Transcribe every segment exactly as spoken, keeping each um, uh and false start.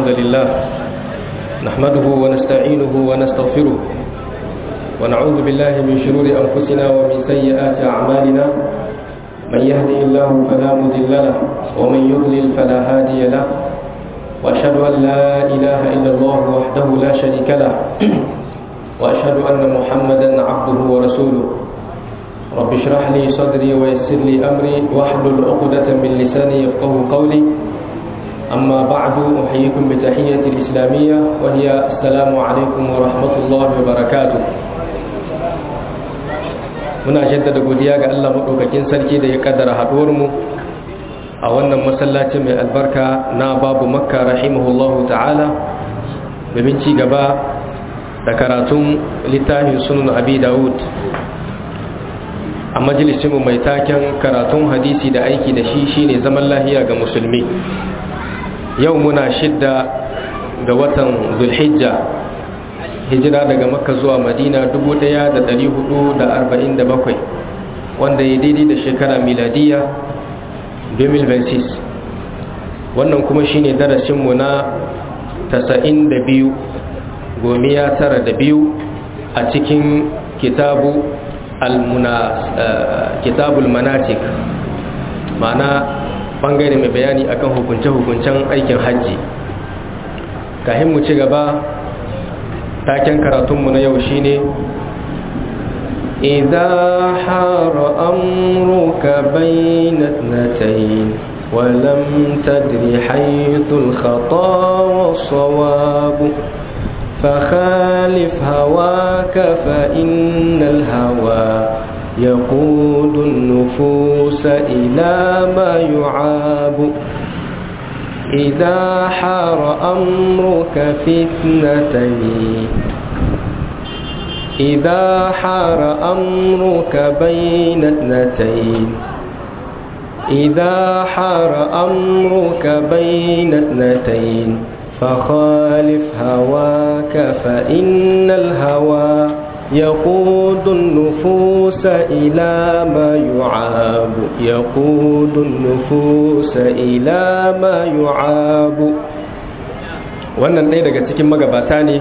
الحمد لله نحمده ونستعينه ونستغفره ونعوذ بالله من شرور أنفسنا ومن سيئات أعمالنا من يهدي الله فلا مضل له ومن يضلل فلا هادي له وأشهد أن لا إله إلا الله وحده لا شريك له وأشهد أن محمدا عبده ورسوله رب اشرح لي صدري ويسر لي أمري واحلل عقدة من لساني يفقهوا قولي أما بعد أحييكم بتحية الإسلامية وهي السلام عليكم ورحمة الله وبركاته. muna jaddada godiya ga Allah madaukakin sarki da ya kaddara haduwar mu a wannan masallaci mai albarka na babu Makka rahimahullahu ta'ala domin ci gaba da karatun littafin sunan Abi Dawud a majalisinmu mai taken karatun hadisi da aiki da shi shine zaman lahiya ga musulmi. Yau muna shidda ga watan Zulhijja, hijira daga Makka zuwa Madina dubu ɗaya da ɗari hudu da arba'in da bakwai, wanda ya daidai da shekara miladiya dubu biyu da shida. Wannan kuma shine darasinmu na tasa'in da biyu gomiya tara da biyu a cikin kitabu kitabul manatik, ma'ana bangare mai bayani akan hukunce-hukuncen aikin hajji. Kahin mu ci gaba, taken karatunmu na yau shine idza hara amruka bayna ithnatayn wa lam tadri haythu al-khata was-sawab فخالف هواك فإن الهوى يقود النفوس إلى ما يعاب إذا حار أمرك في اثنتين إذا حار أمرك بين اثنتين إذا حار أمرك بين اثنتين فخالف هواك فإن الهوى يقود النفوس إلى ما يعاب يقود النفوس إلى ما يعاب. wannan ɗaya daga cikin magabata ne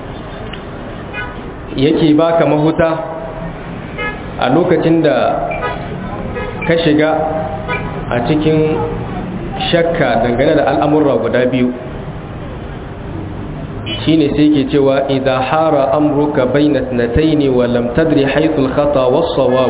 yake baka mahuta a lokacin da ka shiga a cikin shakka dangane da al'amurra guda biyu. shine sai ke cewa idza hara amruka bayna ithnatayn wa lam tadri haythu al-khata was-sawab,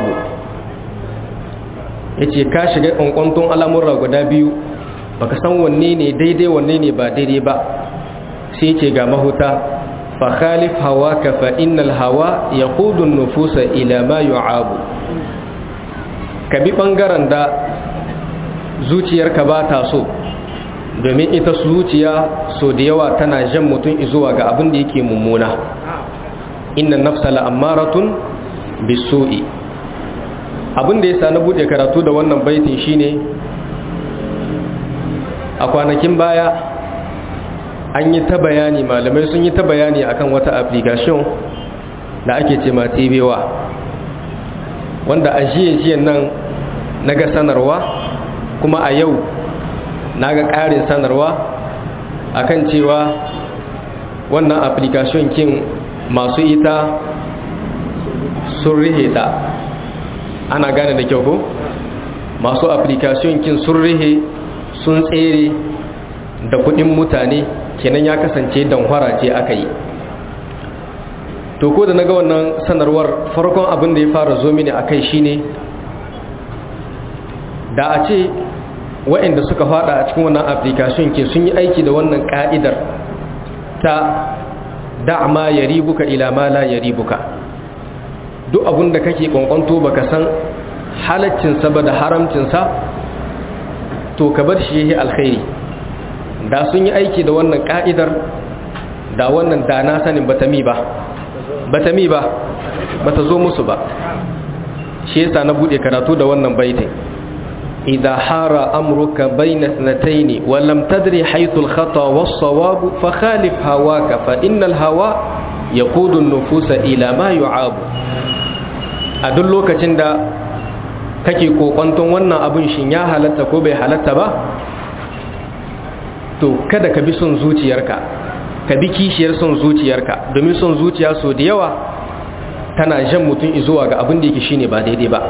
yace ka shiga kankwantun al'amura guda biyu baka san wanne ne daidai wanne ne ba daidai ba, sai yace ga mahuta fa khalif hawaka fa innal hawa yaqudu an-nufusa ila ma yu'abu. ka bi bangaren da zuciyarka ba ta so, domin ita zuciya so da yawa tana jan mutum zuwa ga abin da yake mummuna. inna nafsa la'ammaratun bisu'i. abin da yasa na bude karatu da wannan baitin shine a kwanakin baya an yi ta bayani, malamai sun yi ta bayani akan wata application da ake ce ma tibewa, wanda a jiye-jiyen nan naga sanarwa, kuma a yau na ga ƙarin sanarwa akan cewa wannan application kin masu ita sun rihe ta. ana gane da kyau ko? masu application kin sun rihe, sun tsere da kudin mutane, kenan ya kasance danhwara ce aka yi. to ko da na ga wannan sanarwar, farkon abin da ya fara zo mini akai shine da a ce waɗanda suka fada a cikin wannan application ke sun yi aiki da wannan ka'idar ta da'ma yaribuka ila ma la yaribuka. duk abin da kake kwankwanto baka san halaccin sa ba da haramcin sa, to ka bar shi yayi alkhairi. da sun yi aiki da wannan ka'idar, da wannan da na sanin bata mi ba bata mi ba bata zo musu ba. shi yasa na bude karatu da wannan baitin إذا حار أمرك بين اثنتين ولم تدري حيث الخطأ والصواب فخالف هواك فإن الهوى يقود النفوس إلى ما يعاب. أدل لوكacin da kake kokonton wannan abun shin ya halatta ko bai halatta ba, to kada ka bi son zuciyarka ka bi kishiyar son zuciyarka domin son zuciya so da yawa tana jan mutum zuwa ga abin da yake shine ba daidai ba.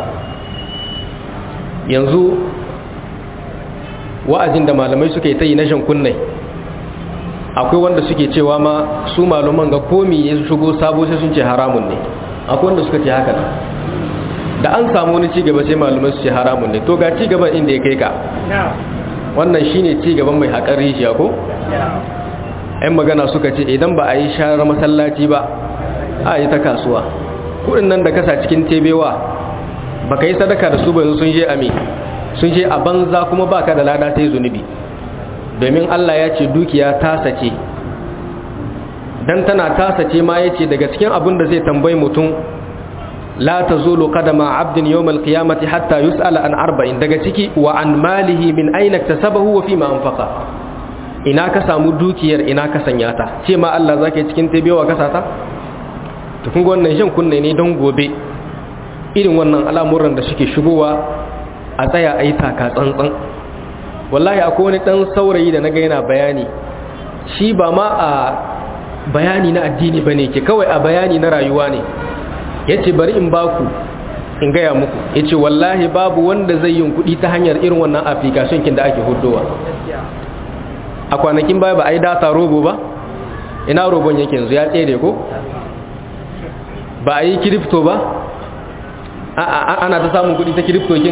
Yanzu wa'azin da malamai suka yi ta yi na jan kunnai, akwai wanda suke cewa ma su malaman ga komi ya shigo sabo sai sun ce haramun ne, akwai wanda suka ce haka da an samu wani cigaba sai malamai su ce haramun ne. To ga cigaban inda ya kai ka, wannan shine cigaban mai haƙar rijiya ko? ‘yan magana suka ce idan ba a yi sharar masallaci ba a yi ta kasuwa, kudin nan da kasa cikin tebewa ba ka yi sadaka da su ba sun je ame sun je a banza kuma ba ka da lada sai zunubi, domin Allah ya ce dukiya tasa ce, dan tana tasa ce ma ya ce daga cikin abin da zai tambayi mutum la tazulu qadama abdin yawmal qiyamati hatta yus'ala an arba'in, daga ciki wa an malihi min aina iktasabahu wa fima anfaqa, ina ka samu dukiyar ina ka sanya ta, ce ma Allah zaka yi cikin tebewa kasa ta. To kun ga wannan jan kunne ne don gobe irin wannan al'amuran da suke shigowa a tsaya a yi taka tsantsan. Wallahi akwai wani ɗan saurayi da na ga yana bayani, shi ba ma a bayani na addini ba ne ke, kawai a bayani na rayuwa ne. Ya ce bari in baku in gaya muku, ya ce wallahi babu wanda zai yin kuɗi ta hanyar irin wannan application kin da ake hudowa. A kwanakin baya ba a yi data robo ba, ina robon yake yanzu ya tsere ko? Ba a yi kiripto ba, ana ta samun kuɗi ta kiripto kin?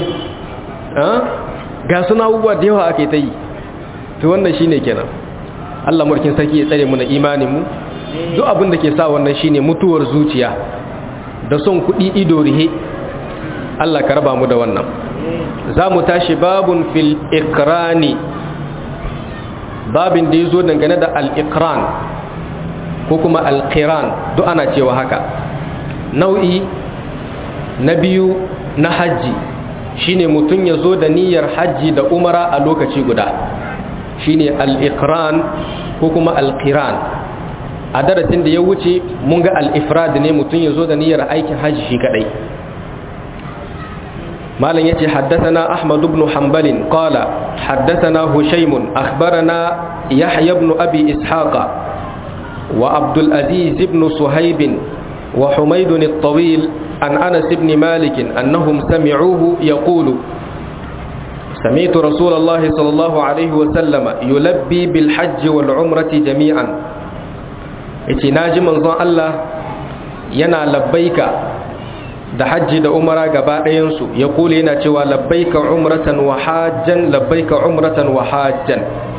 Ga suna abubuwa da yawa ake ta yi. To wannan shi ne kenan, Allah mulkin sarki ya tsare mu na imaninmu. Duk abin da ke sa wannan shi ne mutuwar zuciya da son kuɗi ido rihe. Allah ka raba mu da wannan. Za mu tashi babun fil ikrani, babin da ya zo dangane da al-ikran ko kuma al-qiran, duk ana cewa haka. Nau'i na biyu na hajji shine mutum ya zo da niyyar hajji da umara a lokaci guda, shine al-ikran ko kuma al-qiran. A darasin da ya wuce mun ga al-ifrad ne, mutum ya zo da niyyar aikin hajji shi kadai. مالن يتي حدثنا أحمد بن حنبل قال حدثنا هشيم أخبرنا يحيى بن أبي إسحاق وعبد العزيز بن صهيب وحميد الطويل عن أنس بن مالك أنهم سمعوه يقول سمعت رسول الله صلى الله عليه وسلم يلبي بالحج والعمرة جميعا. يتي ناجي منظر الله ينا لبيك da hajji da umara gaba ɗayansu, ya kula yana cewa labbaika umratan wa hajjan, labbaika umratan wa hajjan,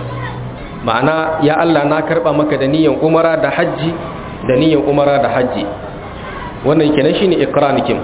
ma'ana ya Allah na karɓa maka da niyan umara da hajji da niyan umara da hajji. wannan kenan shine iqranikin.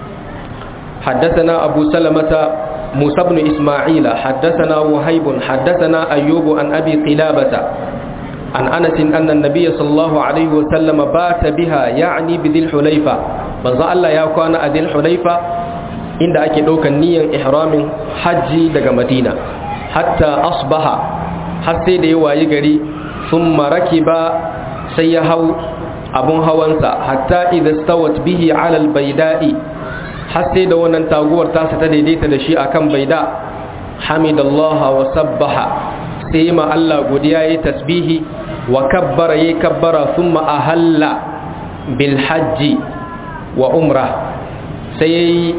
حدثنا أبو سلمة موسى بن إسماعيل حدثنا وهيب حدثنا أيوب عن أبي قلابة عن أنس أن النبي صلى الله عليه وسلم بات بها يعني بذي الحليفة manzo Allah ya kwana a Dhul Hulaifa inda ake ɗaukar niyyar ihramin hajji daga Madina, hatta asbaha, har sai da ya wayi gari, thumma rakiba, sai ya hau abun hawansa, hatta idza stawat bihi ala albayda'i, har sai da wannan taguwar tasa ta daidaita da shi akan baida, hamidallaha wa sabbaha, sai ma Allah godiya yayi tasbihi, wa kabbara yayi kabbara, thumma ahalla bil hajji wa umra, sai yayi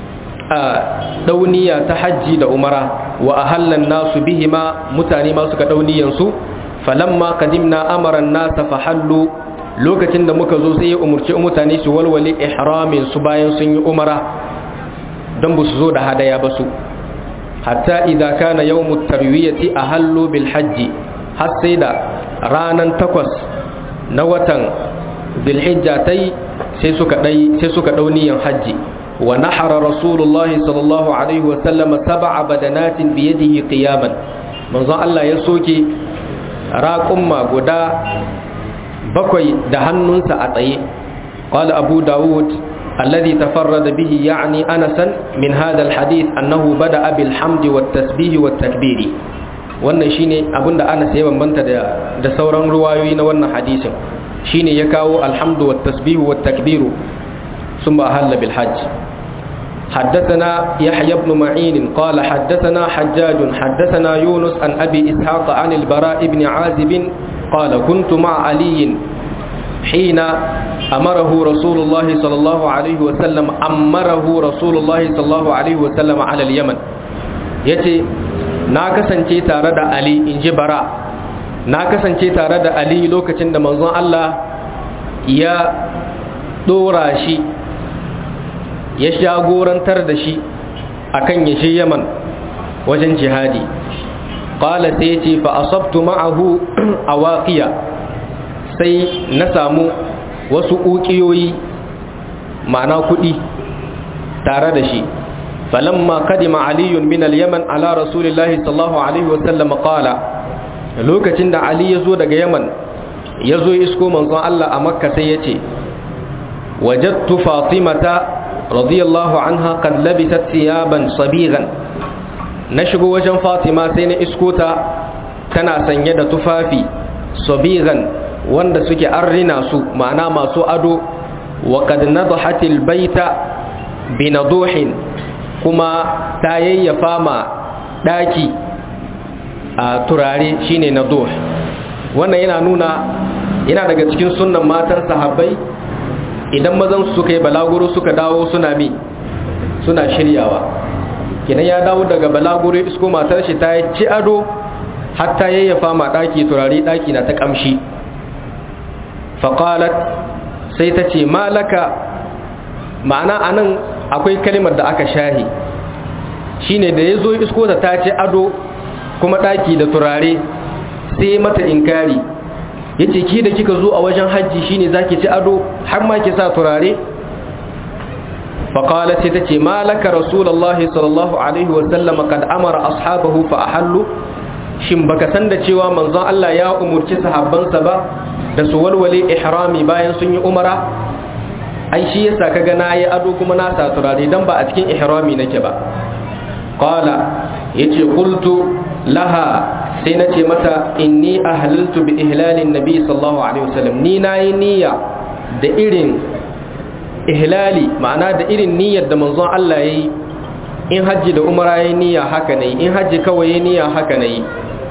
dauniya ta hajji da umara, wa ahallan nasu bihima, mutane ma suka dauniyan su. Falamma qadimna amara an-nas fahallu, lokacin da muka zo sai ya umurci mutane su walwale ihramin su bayan sun yi umara dan ba su zo da hadaya ba su. Hatta idza kana yawmut tarwiyati ahallu bil hajji, har sai da ranan takwas na watan Dhul-Hijja tai sai suka dai sai suka dauniyan haji. Wa nahara rasulullahi sallallahu alaihi wa sallam sab'a badanatin bi yadihi qiyaman, manzo Allah ya soke raqumma guda bakwai da hannunsa a tsaye. Qala Abu Dawud alladhi tafarrada bihi ya'ni Anasan min hadha alhadith annahu bada'a bil hamdi wat tasbih wat takbiri. Wannan shine abinda Anas ya bambanta da da sauran ruwayoyi na wannan hadisin, shine ya kawo alhamdu wat tasbihu wat takbiru summa ahalla bil hajj. حدثنا يحيى بن معين قال حدثنا حجاج حدثنا يونس عن أبي إسحاق عن البراء بن عازب قال كنت مع علي حين أمره رسول الله صلى الله عليه وسلم أمره رسول الله صلى الله عليه وسلم على اليمن yace na kasance tare da Ali inji bara na kasance tare da Ali lokacin da manzon Allah ya dora shi ya jagorantar da shi akan ya je Yaman wajen jihadi qala sai yace fa asabtu ma'ahu awaqiya sai na samu wasu ukiyoyi ma'ana kudi tare da shi falamma qadima ali min al-yaman ala rasulillahi sallallahu alaihi wasallam qala lokacin da ali yazo daga yaman yazo isko manzon Allah a makka sai yace wajadtu fatimata radiyallahu anha qad labisat thiyaban sabighan na shigo wajen fatima sai na isko ta tana sanye da tufafi sabighan wanda suke arrina su ma'ana masu ado wa qad nadahatil baita binaduhin kuma ta yayyafa ma daki a turare shine naduh wannan yana nuna yana daga cikin sunnan matan sahabbai idan mazan su suka yi balaguro suka dawo suna mi suna shiryawa kenan ya dawo daga balaguro isko matar shi ta ci ado hatta yayyafa ma daki turare daki na ta kamshi faqalat sai ta ce malaka ma'ana anan akwai kalimar da aka shahi shine da yazo isko ta ta ci ado kuma daki da turare sai mata inkari yace ki da kika zo a wajen haji shine zaki ci ado har ma ki sa turare faqalat sai ta ce malaka rasulullahi sallallahu alaihi wa sallam kad amara ashabahu fa ahallu shin baka san da cewa manzon Allah ya umurci sahabbansa ba da su walwale ihrami bayan sun yi umara ai shi yasa kaga nayi ado kuma na sa turare dan ba a cikin ihrami nake ba qala yace qultu laha sai nace mata inni ahlaltu bi ihlalin nabi sallallahu alaihi wasallam ni nayi niyya da irin ihlali ma'ana da irin niyyar da manzon Allah yayi in haji da umara yayi niyya haka ne in haji kawai yayi niyya haka ne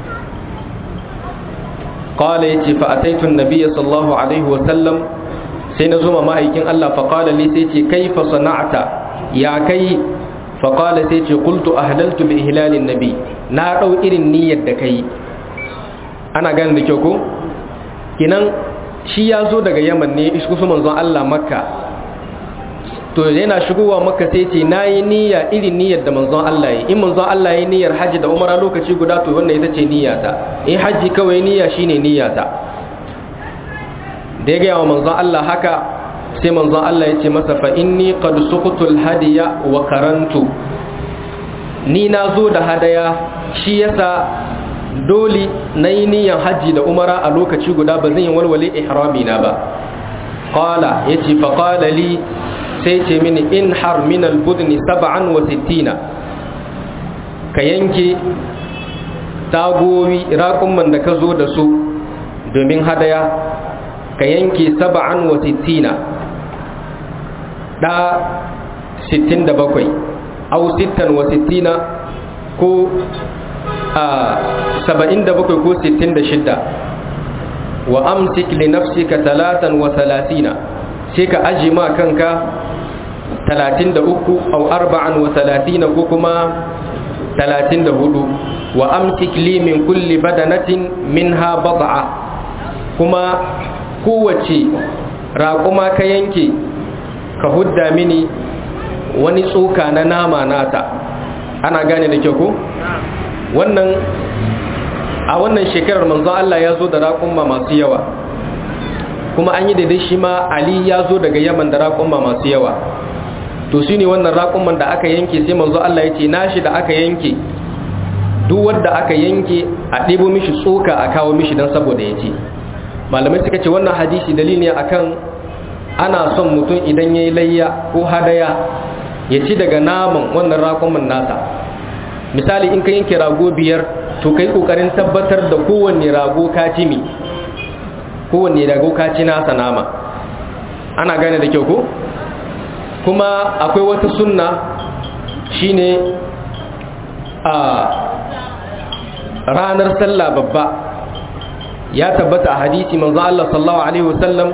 قال يتي فأتيت النبي صلى الله عليه وسلم سينزم ماهيكين الله فقال لي سيتي كيف صنعت يا كي فقال سيتي قلت أهللت بإهلال النبي نارو إرن نية دكي أنا قال لكيوكو كنان shi ya zo daga yaman ne isku su manzon Allah makka to yana shigowa makka sai ce nayi niyya irin niyyar da manzon Allah yi in manzon Allah yi niyyar haji da umara lokaci guda to wannan ita ce niyyata in haji kawai niyya shine niyyata da ya ga manzon Allah haka sai manzon Allah ya ce masa fa inni qad suqtul hadiya wa karantu ni na zo da hadaya shi yasa dole nayi niyyar haji da umara a lokaci guda ba zan yi walwale ihrami na ba qala yace fa qala li sai ce mini in har min al-budni sab'an wa sittina ka yanke tagowi raƙumman da ka zo da su domin hadaya ka yanke sab'an wa sittina da sittin da bakwai au sittan wa sittina ko a saba'in da bakwai ko sittin da shidda wa amsik li nafsika talatan wa thalathina sai ka ajima kanka talatin da uku au arba'an wa thalathina ko kuma talatin da hudu wa amsik li min kulli badanatin minha bad'a kuma kowace raƙuma ka yanke ka hudda mini wani tsoka na nama nata ana gane da kyau ko wannan a wannan shekarar manzo Allah ya zo da raƙuma masu yawa kuma an yi daidai shi ma Ali ya zo daga Yaman da raƙuma masu yawa to shine wannan raƙuman da aka yanke sai manzo Allah ya ce nashi da aka yanke duk wanda aka yanke a ɗebo mishi tsoka a kawo mishi dan saboda ya ce malamai suka ce wannan hadisi dalili ne akan ana son mutum idan yayi layya ko hadaya ya ci daga naman wannan raƙuman nasa misali in ka yanke rago biyar to kai kokarin tabbatar da kowanne rago ka ci mi kowanne rago ka ci nasa nama ana gane da kyau ko kuma akwai wata sunna shine a ranar sallah babba ya tabbata a hadisi manzo Allah sallallahu alaihi wasallam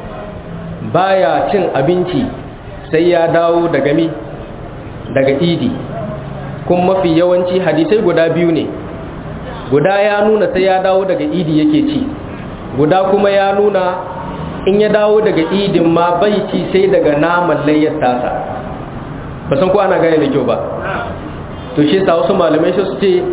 baya cin abinci sai ya dawo daga mi daga idi. kuma mafi yawanci hadisai guda biyu ne, guda ya nuna sai ya dawo daga idi yake ci, guda kuma ya nuna in ya dawo daga idin ma bai ci sai daga naman layyar tasa. ba san ko ana gane da kyau ba. to shi sa wasu malamai su ce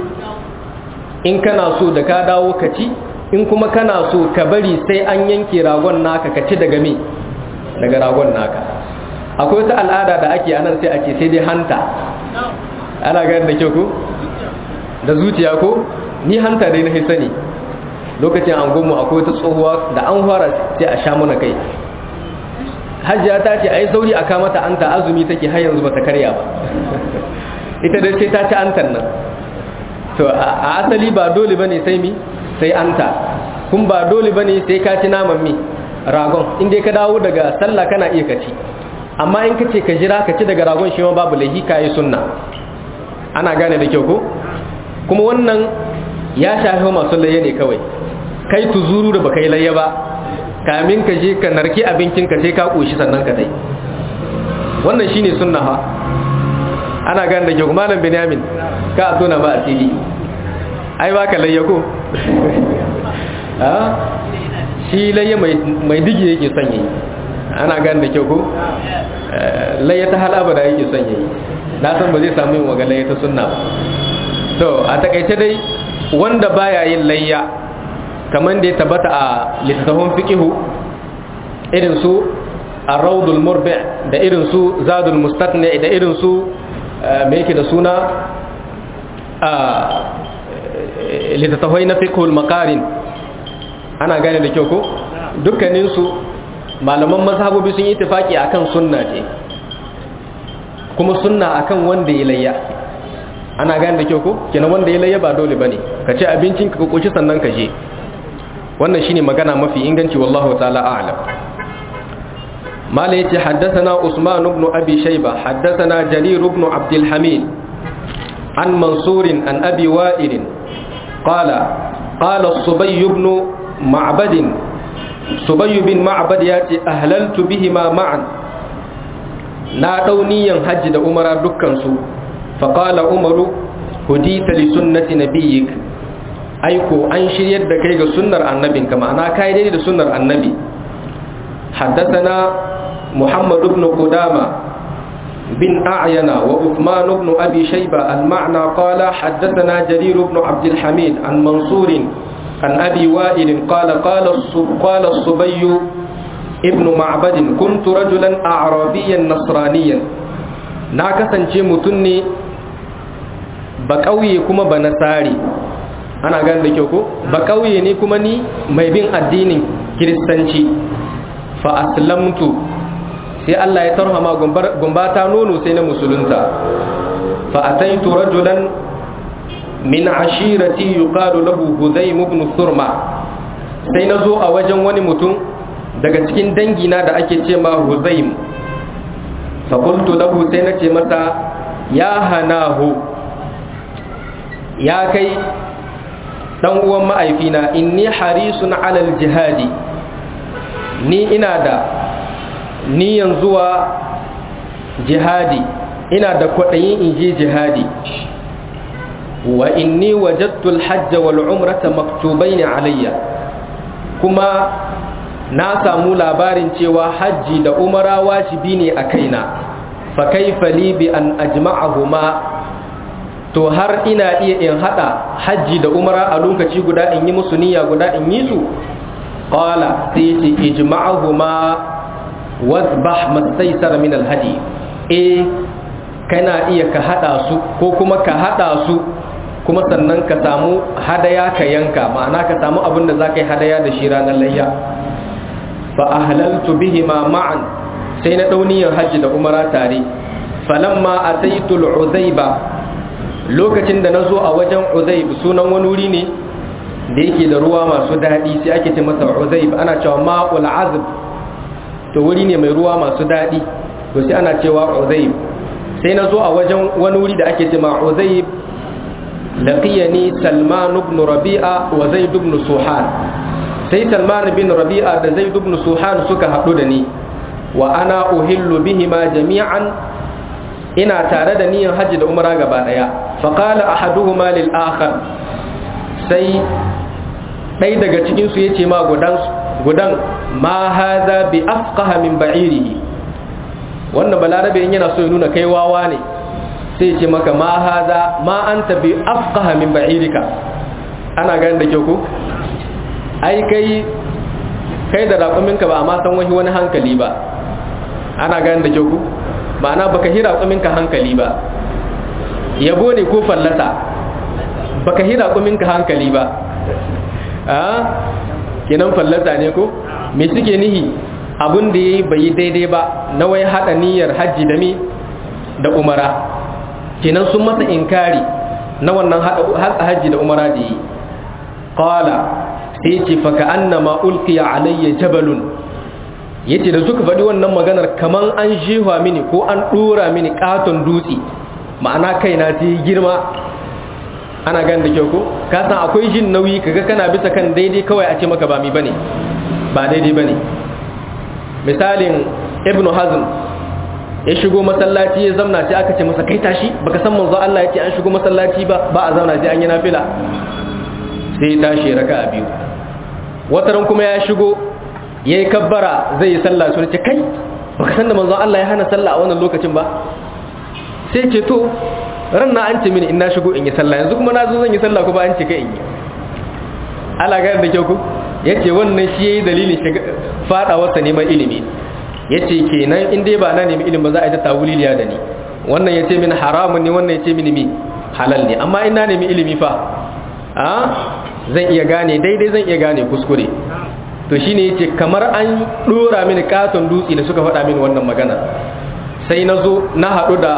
in kana so da ka dawo ka ci, in kuma kana so ka bari sai an yanke ragon naka ka ci daga me daga ragon naka. akwai wata al'ada da ake anan sai ake sai dai hanta, ana gane da kyau ko da zuciya ko ni hanta dai na sani. lokacin an gomu akwai wata tsohuwa da an fara sai a sha mana kai. Hajiya ta ce ai sauri a kama ta anta, azumi take har yanzu bata karya ba. ita dai sai ta ci antan nan. to a asali ba dole bane sai mi sai anta, kun ba dole bane sai ka ci naman mi ragon. in dai ka dawo daga sallah kana iya ka ci, amma in ka ce ka jira ka ci daga ragon shi ma babu laifi, kai sunna. ana gane da kyau ko? kuma wannan ya shafi masu layya ne kawai. kai tuzuru da baka yi layya ba, kamin ka je ka narki abincin ka sai ka koshi sannan ka dai. wannan shine sunna ha. ana gane da kyau. malam Benyamin ka tona ba asiri, ai baka layya ko? ha shi layya mai mai dige yake son yi. ana gane da kyau ko? layya ta halaba da yake son yi. na san ba zai samu yin waga layya ta sunna ba. to a takaice dai wanda baya yin layya kamar da ya tabbata a littafin fiqhu irin su ar-rawdul murbi' da irin su zadul mustaqni da irin su me yake da suna a littafai na fiqhul maqarin. ana gane da kyau ko? dukkanin su malaman mazhabobi sun yi ittifaki akan sunna ce, kuma sunna akan wanda ya layya. ana gane da kyau ko? kenan wanda ya layya ba dole bane ka ci abincin ka koshi sannan ka je. wannan shine magana mafi inganci, wallahu ta'ala a'lam. mala yace haddathana Usman ibn Abi Shayba haddathana Jarir ibn Abd al-Hamid an Mansur an Abi Wa'il qala qala Subay ibn Ma'bad Subay bin Ma'bad yace ahlaltu bihima ma'an, na dauniyan hajji da umara dukkan su. فقال عمر هديت لسنة نبيك أيكو أنشير دكيغ سنة النبي كما أنا كايدي لسنة النبي. حدثنا محمد بن قدامة بن أعين وعثمان بن أبي شيبة المعنى قال حدثنا جرير بن عبد الحميد عن منصور عن أبي وائل قال قال قال الصبي ابن معبد كنت رجلا أعرابيا نصرانيا ناكسا متني ba kauye kuma ba nasari. ana gane da kyau ko? ba kauye ne kuma ni mai bin addinin kiristanci. fa aslamtu sai Allah ya tarhama gumbata nono sai na musulunta. fa ataitu rajulan min ashirati yuqalu lahu Huzaym ibn Thurma, sai nazo a wajen wani mutum daga cikin dangina da ake ce ma Huzaym. fa qultu lahu, sai nace masa ya hanahu, ya kai dan uwan ma'aifina, inni harisun alal jihadi, ni ina da niyan zuwa jihadi, ina da kwaɗayin in je jihadi. wa inni wajadtu al-hajj wal umrata maktubaini alayya, kuma na samu labarin cewa hajji da umara wajibi ne a kaina. fa kaifa li bi an ajma'ahuma, to har ina iya in hada hajji da umara a lokaci guda, in yi musu niyya guda in yi su? qala sai ce ijma'ahuma wadhbah mastaysara min alhadi. eh kana iya ka hada su, ko kuma ka hada su kuma sannan ka samu hadaya ka yanka, ma'ana ka samu abin da zaka yi hadaya da shi ranar layya. fa ahlaltu bihima ma'an, sai na dauniyar hajji da umara tare. falamma ataitu al-uzayba, lokacin da na zo a wajen Uzayb, sunan wani wuri ne da yake da ruwa masu daɗi, sai ake ce masa Uzayb. ana cewa ma'ul azb, to wuri ne mai ruwa masu daɗi, to sai ana cewa Uzayb. sai na zo a wajen wani wuri da ake cewa Uzayb laqiyani Salman ibn Rabi'a wa Zaid ibn Suhan sai Salman ibn Rabi'a da Zaid ibn Suhan suka haɗu da ni wa ana uhillu bihima jami'an ina tare da niyyar hajji da umra gaba daya fa qala ahaduhuma lil akhar sai dai daga cikin su yace ma gudan gudan ma hadha bi afqaha min ba'irihi wannan balarabe in yana so ya nuna kai wawa ne sai yace maka ma hadha ma anta bi afqaha min ba'irika ana ganin da kyau ko ai kai kai da raƙuminka ba amma san wani wani hankali ba ana ganin da kyau ko ma'ana baka hira raƙuminka hankali ba yabo ne ko fallasa baka hira raƙuminka hankali ba a kenan fallasa ne ko me suke nihi abun da yayi bai daidai ba na wai hada niyyar haji da mi da umara kenan sun masa inkari na wannan hada haji da umara da yi qala sai ce fa ka'annama ulqiya alayya jabalun yace da suka faɗi wannan maganar kaman an jefa mini ko an dora mini katon dutse ma'ana kaina ta yi girma ana gan da kyau ko ka san akwai jin nauyi kaga kana bisa kan daidai kawai a ce maka ba mi bane ba daidai bane misalin ibnu hazm ya shigo masallaci ya zamna sai aka ce masa kai tashi baka san manzo Allah yace an shigo masallaci ba ba a zauna sai an yi nafila sai tashi raka'a biyu wataran kuma ya shigo yayi kabbara zai yi sallah sai ce kai baka san da manzo Allah ya hana sallah a wannan lokacin ba sai ce to ran na an ce mini in na shigo in yi sallah yanzu kuma na zo zan yi sallah ko ba an ce kai in yi ala ga da kyau ku yace wannan shi yayi dalilin fada wasa neman ilimi yace kenan in dai ba na nemi ilimi ba za a yi ta tawuliliya da ni wannan yace mini haramun ne wannan yace mini mi halal ne amma in na nemi ilimi fa a zan iya gane daidai zan iya gane kuskure to shine yace kamar an dora mini katon dutse da suka faɗa mini wannan magana sai na zo na haɗu da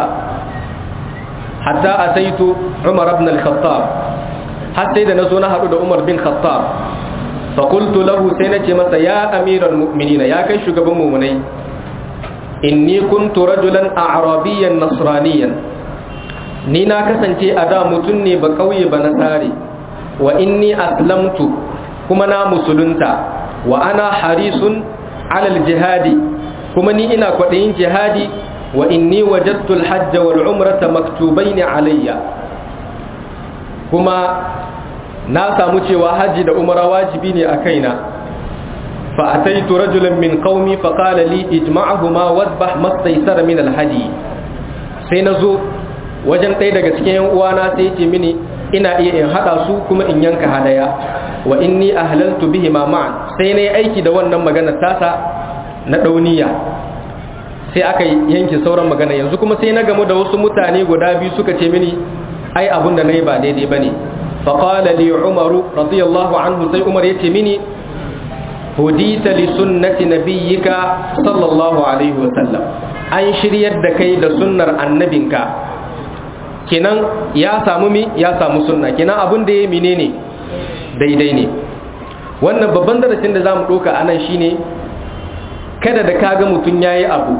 hatta ataitu Umar ibn al-Khattab har sai da na zo na haɗu da Umar bin Khattab fa qultu lahu sai na ce masa ya amiral mu'minina ya kai shugaban mu'minai inni kuntu rajulan a'rabiyyan nasraniyan ni na kasance a da mutun ne ba kauye ba nasari wa inni aslamtu kuma na musulunta wa ana harisun alal jihadi kuma ni ina kwadayin jihadi wa inni wajadtu al-hajj wal umrata maktubain alayya kuma na samu cewa haji da umra wajibi ne a kaina fa ataitu rajulan min qaumi fa qala li ijma'huma wadhbah mastaysara min al-hadi sai nazo wajen ɗaya daga cikin yan uwana sai yace mini ina iya in hada su kuma in yanka hadaya wa inni ahlaltu bihima ma'an sai nayi aiki da wannan magana tasa na dauniya sai aka yanke sauran magana yanzu kuma sai na gamu da wasu mutane guda biyu suka ce mini ai abun da nayi ba daidai bane fa qala li umar radiyallahu anhu sai umar yace mini hudita li sunnati nabiyyika sallallahu alaihi wa sallam an shiryar da kai da sunnar annabinka kenan ya samu mi ya samu sunna kenan abun da yayi menene daidai ne wannan babban darasin da zamu doka anan shine kada da kaga mutun yayi abu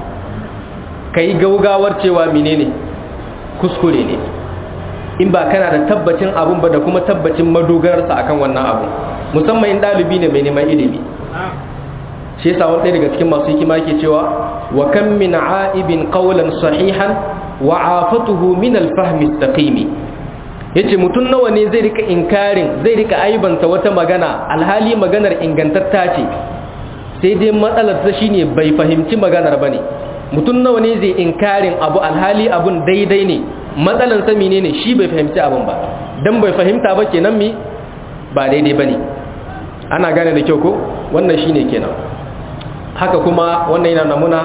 kai gaugawar cewa menene kuskure ne in ba kana da tabbacin abun ba da kuma tabbacin madogararsa akan wannan abu musamman in dalibi ne mai neman ilimi shi yasa wani daga cikin masu hikima yake cewa wa kam min a'ibin qawlan sahihan wa afatuhu min al-fahm istaqimi yace mutun nawa ne zai rika inkarin zai rika aibanta wata magana alhali maganar ingantatta ce sai dai matsalar ta shine bai fahimci maganar bane mutun nawa ne zai inkarin abu alhali abun daidai ne matsalan sa menene shi bai fahimci abun ba dan bai fahimta ba kenan mi ba daidai bane ana gane da kyau ko wannan shine kenan haka kuma wannan yana namuna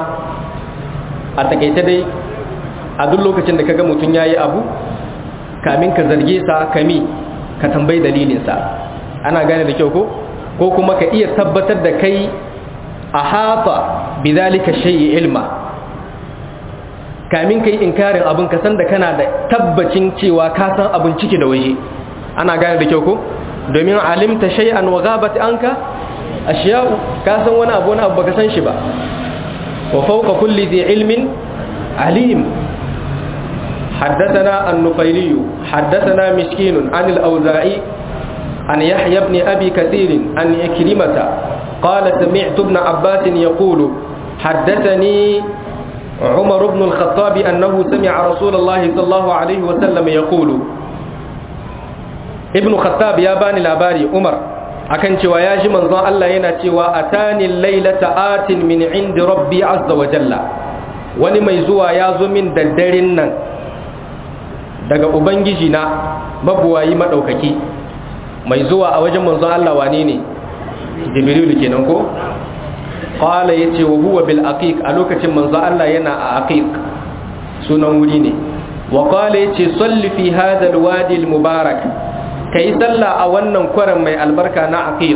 a takeice dai a duk lokacin da kaga mutun yayi abu kamin ka zarge sa kami ka tambayi dalilin sa ana gane da kyau ko ko kuma ka iya tabbatar da kai ahata bidhalika shay'i ilma kamin kai inkarin abun ka san da kana da tabbacin cewa ka san abun ciki da waje ana gane da kyau ko domin alimta shay'an wa ghabat anka ashiya'u ka san wani abu wani abu baka san shi ba wa fawqa kulli dhi ilmin alim حدثنا النفيلي حدثنا مسكين عن الأوزاعي عن يحيى بن أبي كثير عن إكرمة قال سمعت ابن عباس يقول حدثني عمر بن الخطاب أنه سمع رسول الله صلى الله عليه وسلم يقول ابن خطاب يا باني لاباري عمر akan cewa ya ji manzon Allah yana cewa atani lailata atin min indi rabbi azza wa jalla, wani mai zuwa ya zo min da daren nan daga ubangiji na mabuwayi madaukaki. Mai zuwa a wajen manzon Allah wane ne? Jibril kenan ko? Qala yace wa huwa bil aqiq, a lokacin manzon Allah yana a aqiq, sunan wuri ne. Wa qala yace salli fi hadha al wadi al mubarak, ka yi sallah a wannan kwarin mai albarka na aqiq.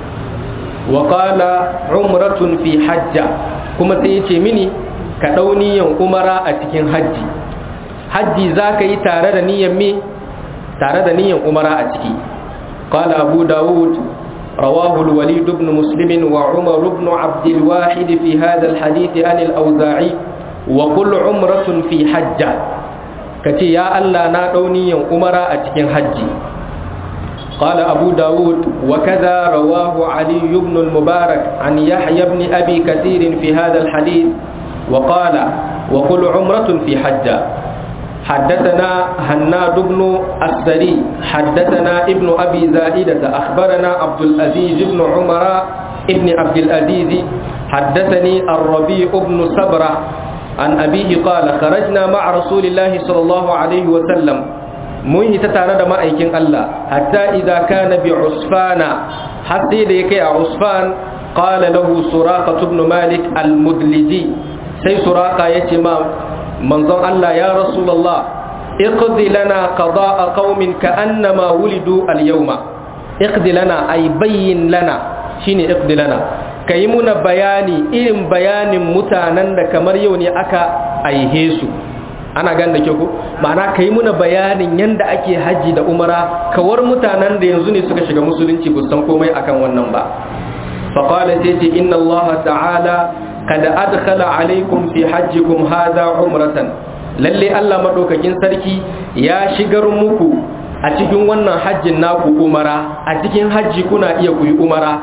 Wa qala umratun fi hajja, kuma sai yace mini ka dau niyan umara a cikin haji. Haji zaka yi tare da niyan me? Tare da niyan umara a ciki. Qala Abu Dawud rawahu al-Walid ibn Muslim wa Umar ibn Abd al-Wahid fi hadha al-hadith an al-Awza'i wa qul umratun fi hajja, kace ya Allah na dau niyan umara a cikin haji. قال أبو داود وكذا رواه علي بن المبارك عن يحيى بن أبي كثير في هذا الحديث وقال وقل عمرة في حجة. حدثنا هناد بن السري حدثنا ابن أبي زائدة أخبرنا عبد العزيز بن عمر ابن عبد العزيز حدثني الربيع بن سبرة عن أبيه قال خرجنا مع رسول الله صلى الله عليه وسلم، mun yi ta tare da ma'aikin Allah hatta idza kana bi usfana, har sai da yake a usfan. Qala lahu Suraqa ibn Malik al-Mudliji, sai Suraqa yace ma manzon Allah ya Rasulullah iqdi lana qada'a qaumin ka'annama wulidu al-yawma. Iqdi lana ay bayyin lana, shine iqdi lana, kai muna bayani irin bayanin mutanen da kamar yau ne aka aihe su. Ana gan da ke ku, ma'ana ka yi muna bayanin yadda ake hajji da umara, kawar mutanen da yanzu ne suka shiga musulunci ba san komai akan wannan ba. Faƙala sai ce inna Allah ta'ala kada adkhala alaikum fi hajjikum hadha umratan, lalle Allah madaukakin sarki ya shigar muku a cikin wannan hajjin naku umara, a cikin hajji kuna iya ku yi umara.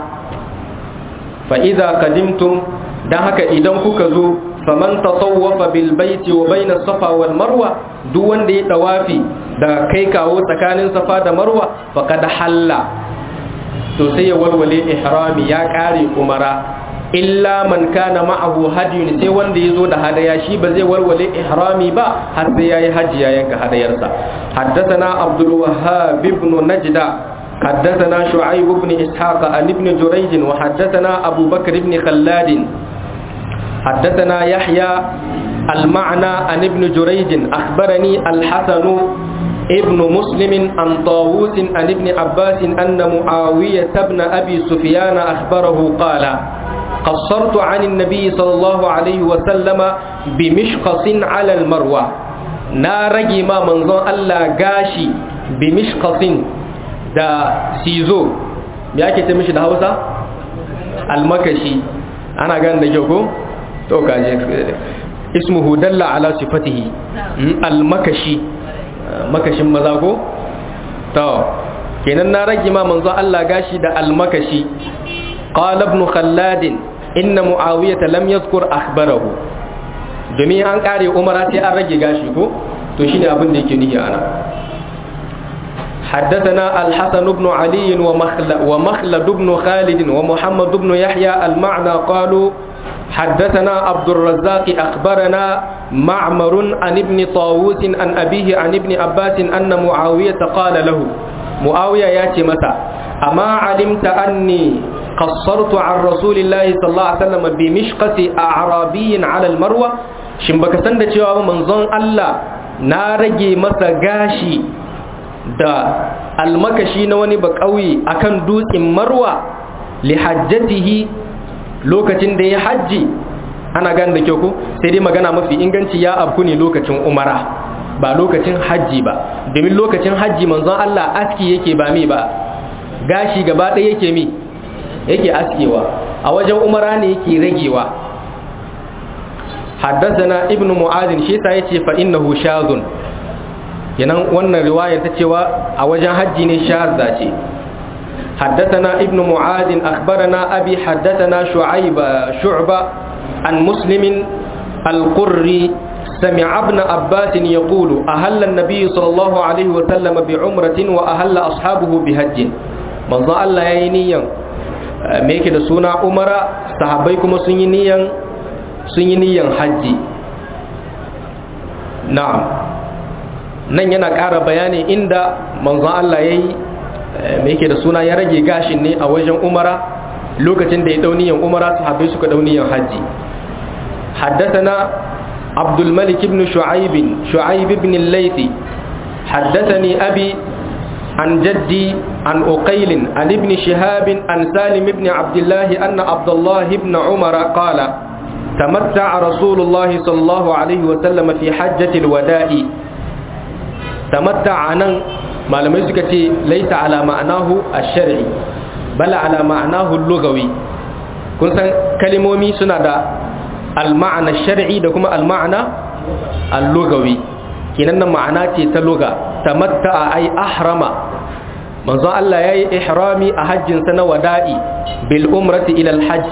Fa idza qadimtum, dan haka idan kuka zo, faman tatawwafa bil baiti wa bayna safa wal marwa, duk wanda ya tawafi da kai kawo tsakanin safa da marwa faqad halla, to sai ya walwale ihrami, ya kare umara. Illa man kana ma'ahu hadiyun, sai wanda yazo da hadaya shi ba zai walwale ihrami ba har sai yayi haji ya yanka hadayarsa. Haddathana Abdul Wahhab ibn Najda haddathana Shu'aib ibn Ishaq an ibn Jurayj wa haddathana Abu Bakr ibn Khallad حدثنا يحيى المعنى عن ابن جريج أخبرني الحسن ابن مسلم عن طاووس عن ابن عباس أن معاوية بن أبي سفيان أخبره قال قصرت عن النبي صلى الله عليه وسلم بمشقص على المروة، نارجي ما منظر الله غاشي بمشقص دا سيزو بيأكي تمشي دا هوسا المكشي أنا قال لجوكو to kaje ismuhu dalla ala sifatihi al-makashi, makashin maza ko to kenan na rage ma manzo Allah gashi da al-makashi. Qala ibn Khallad inna Muawiyah lam yadhkur akhbarahu, domin an kare umara sai an rage gashi ko, to shine abin da yake nihi ana. حدثنا الحسن بن علي ومخلد بن خالد ومحمد بن يحيى المعنى قالوا حدثنا عبد الرزاق أخبرنا معمر عن ابن طاووس عن أبيه عن ابن عباس أن معاوية قال له، معاوية ياتي متى أما علمت أني قصرت عن رسول الله صلى الله عليه وسلم بمشقة أعرابي على المروة؟ شنبك سند شواب منظن الله نارجي متى غاشي دا المكشي نواني بكوي أكن دوس مروة لحجته lokacin da ya hajji. Ana gane da kyau ko, sai dai magana mafi inganci ya abku ne lokacin umara ba lokacin hajji ba, domin lokacin hajji manzon Allah aski yake ba mi ba, gashi gaba ɗaya yake mi yake askewa, a wajen umara ne yake ragewa. Haddathana ibnu mu'adh shi ta yace fa innahu shadhun, kenan wannan riwayar ta cewa a wajen hajji ne shahada ce. حدثنا ابن معاذ أخبرنا أبي حدثنا شعيب شعبة عن مسلم القري سمع ابن عباس يقول أهل النبي صلى الله عليه وسلم بعمرة وأهل أصحابه بحج من ظن الله ينيا ميك دسونا عمرة صحابيكم سنينيا سنينيا حج نعم nan yana ƙara bayani inda manzon Allah yayi me yake da suna ya rage gashin ne a wajen umara lokacin da ya dauniyan umara sahabbai suka dauniyan haji. haddathana Abdul Malik ibn Shu'aib Shu'aib ibn al-Laythi haddathani abi an jaddi an Uqayl an ibn Shihab an Salim ibn Abdullah anna Abdullah ibn Umar qala tamatta'a Rasulullah sallallahu alayhi wa sallam fi hajjati al-wada'i. tamatta'a nan malamai suka ce laisa ala ma'anahu ash-shar'i bala ala ma'anahu al-lughawi. kun san kalimomi suna da al-ma'na ash-shar'i da kuma al-ma'na al-lughawi. kinan nan ma'ana ce ta lugha. tamatta'a ay ahrama, manzon Allah yayi ihrami a hajjin sa na wada'i bil umrati ila al-hajj,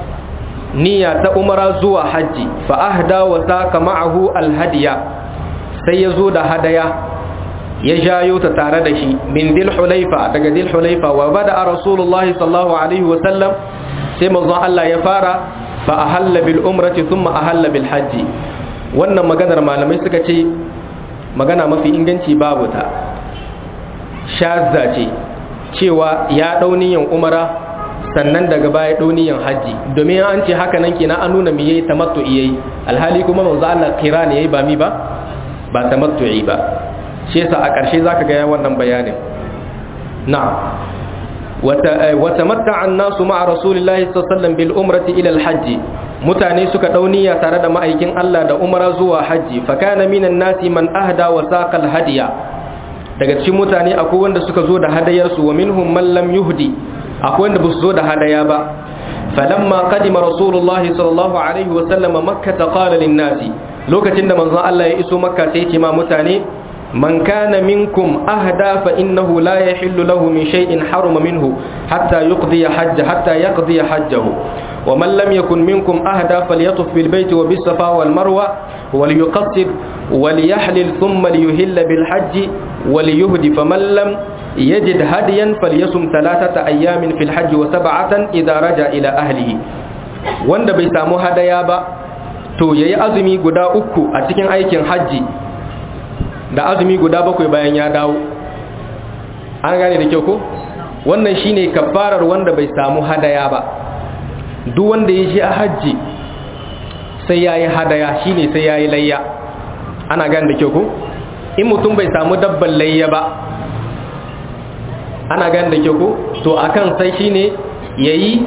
niyya ta umra zuwa hajji. fa ahda wa saqa ma'ahu al-hadiya, sai yazo da hadaya ya jayo ta tare da shi min dil hulaifa, daga dil hulaifa. wa bada rasulullahi sallallahu alaihi wa sallam, sai manzon Allah ya fara fa ahalla bil umrati thumma ahalla bil hajji. wannan maganar malamai suka ce magana mafi inganci babu ta, shazza ce cewa ya dauniyan umara sannan daga baya dauniyan haji, domin an ce haka nan kenan an nuna me yayi tamattu'i yayi, alhali kuma manzon Allah kirani yayi ba mi ba ba tamattu'i ba. shi yasa a ƙarshe zaka ga wannan bayanin. na'am wa tamatta'a an-nasu ma'a rasulillahi sallallahu alaihi wasallam bil umrati ila al-hajj, mutane suka dauniya tare da ma'aikin Allah da umra zuwa haji. fa kana minan nasi man ahda wa saqa al-hadiya, daga cikin mutane akwai wanda suka zo da hadayar su, wa minhum man lam yuhdi, akwai wanda ba su zo da hadaya ba. falamma qadima rasulullahi sallallahu alaihi wasallam makkah qala lin-nasi, lokacin da manzon Allah ya iso makka sai ya ce ma mutane من كان منكم أهدى فإنه لا يحل له من شيء حرم منه حتى يقضي حج حتى يقضي حجه. ومن لم يكن منكم أهدى فليطف بالبيت وبالصفا والمروة وليقصر وليحلل ثم ليهل بالحج وليهد. فمن لم يجد هديا فليصم ثلاثة أيام في الحج وسبعة إذا رجع إلى أهله. wanda bai samu hadaya ba to yayi azumi guda uku a cikin aikin haji da azumi guda bakwai bayan ya dawo. an gane da kyau ko? wannan shine kafarar wanda bai samu hadaya ba. duk wanda ya je a hajji sai yayi hadaya, shine sai yayi layya. ana gane da kyau ko? in mutum bai samu dabban layya ba, ana gane da kyau ko? to akan sai shine yayi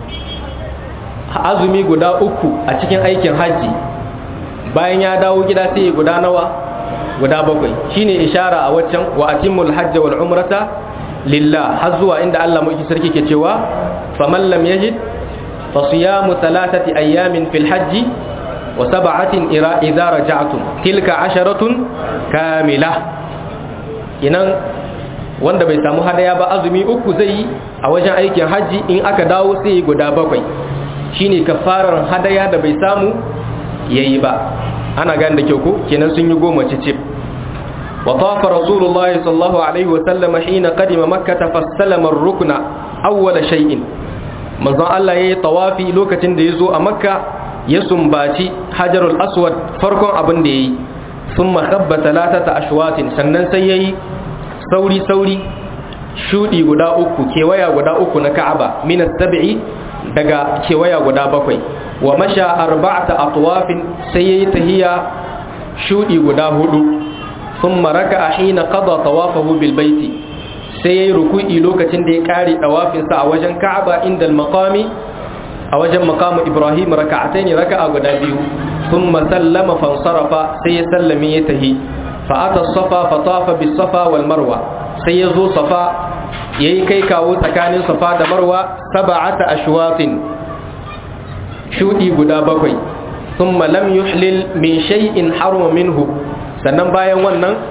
azumi guda uku a cikin aikin hajji, bayan ya dawo gida sai guda nawa? guda bakwai. shine ishara a waccan wa atimul hajj wal umrata lillah, har zuwa inda Allah mulki sarki ke cewa faman lam yajid fa siyamu thalathati ayamin fil hajj wa sab'atin idza raja'tum tilka asharatun kamila. inan wanda bai samu hadaya ba azumi uku zai yi a wajen aikin haji, in aka dawo sai guda bakwai, shine kafarar hadaya da bai samu yayi ba. ana gane da kyau ko? kenan sun yi goma cicip. wa tafa rasulullahi sallallahu alaihi wa sallam hina qadima makkah fasallama ar-rukna awwal shay'in, manzon Allah yayi tawafi lokacin da yazo a makka ya sumbaci hajarul aswad farkon abin da yayi. thumma khabba thalathata ashwatin, sannan sai yayi sauri sauri shudi guda uku, kewaya guda uku na Ka'aba, min as-sab'i, daga kewaya guda bakwai. wa masha arba'ata atwafin, sai yayi tahiya shudi guda hudu. thumma raka'a hina qada tawafahu bil baiti, sai yayi ruku'i lokacin da ya kare tawafin sa a wajen Ka'aba, inda al-maqami, a wajen maqamu Ibrahim, raka'atayn, raka'a guda biyu. thumma sallama fansarafa, sai ya sallame ya tahi. fa ata as-safa fa tafa bis safa wal marwa, sai yazo safa yayi kai kawo tsakanin safa da marwa sab'ata ashwatin, shudi guda bakwai. thumma lam yuhlil min shay'in harama minhu, sannan bayan wannan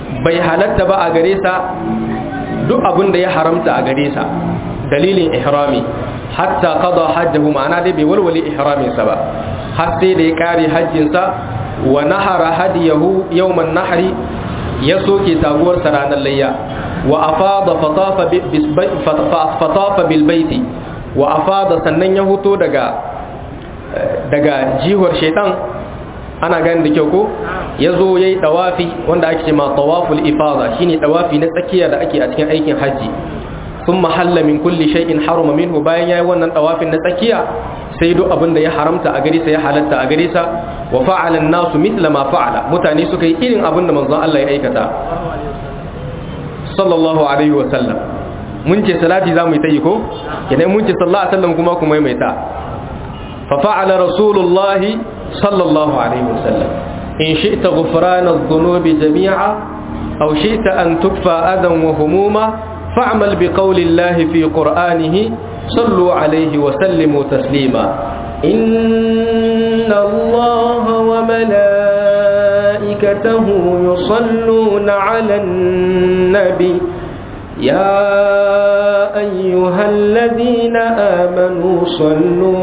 bai halatta ba a gare sa duk abin da ya haramta a gare sa dalilin ihrami hatta qada hajjahu ma'ana dai bai walwali ihramin sa ba har sai da ya kare hajjin sa wa nahara hadiyahu yawman nahri ya soke taguwar sa ranar layya wa afada fatafa fatafa bil baiti wa afada sannan ya huto daga daga jihar shaitan ana gani da kyau ko yazo yayi tawafi wanda ake cewa tawaful ifada shine tawafi na tsakiya da ake a cikin aikin haji thumma halla min kulli shay'in harama minhu bayan yayi wannan tawafin na tsakiya sai duk abin da ya haramta a gare sa ya halatta a gare sa wa fa'ala an-nasu mithla ma fa'ala mutane suka yi irin abin da manzon Allah ya aikata sallallahu alaihi wa sallam mun ce salati zamu yi tayi ko idan mun ce sallallahu alaihi wa sallam kuma ku maimaita fa fa'ala rasulullahi sallallahu alaihi wa sallam in shi'ta ghufrana adh-dhunubi jami'a aw shi'ta an tukfa adan wa humuma fa'mal bi qawli llahi fi qur'anihi sallu alaihi wa sallimu taslima inna allaha wa malaikatahu yusalluna 'alan nabi يا أيها الذين آمنوا صلوا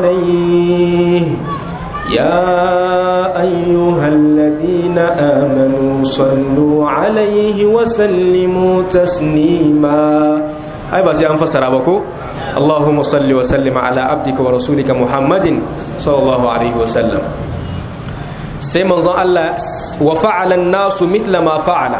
عليه يا أيها الذين آمنوا صلوا عليه وسلموا تسليما أي بس أنفسر أبوكو اللهم صل وسلم على عبدك ورسولك محمد صلى الله عليه وسلم سيما الله وفعل الناس مثل ما فعل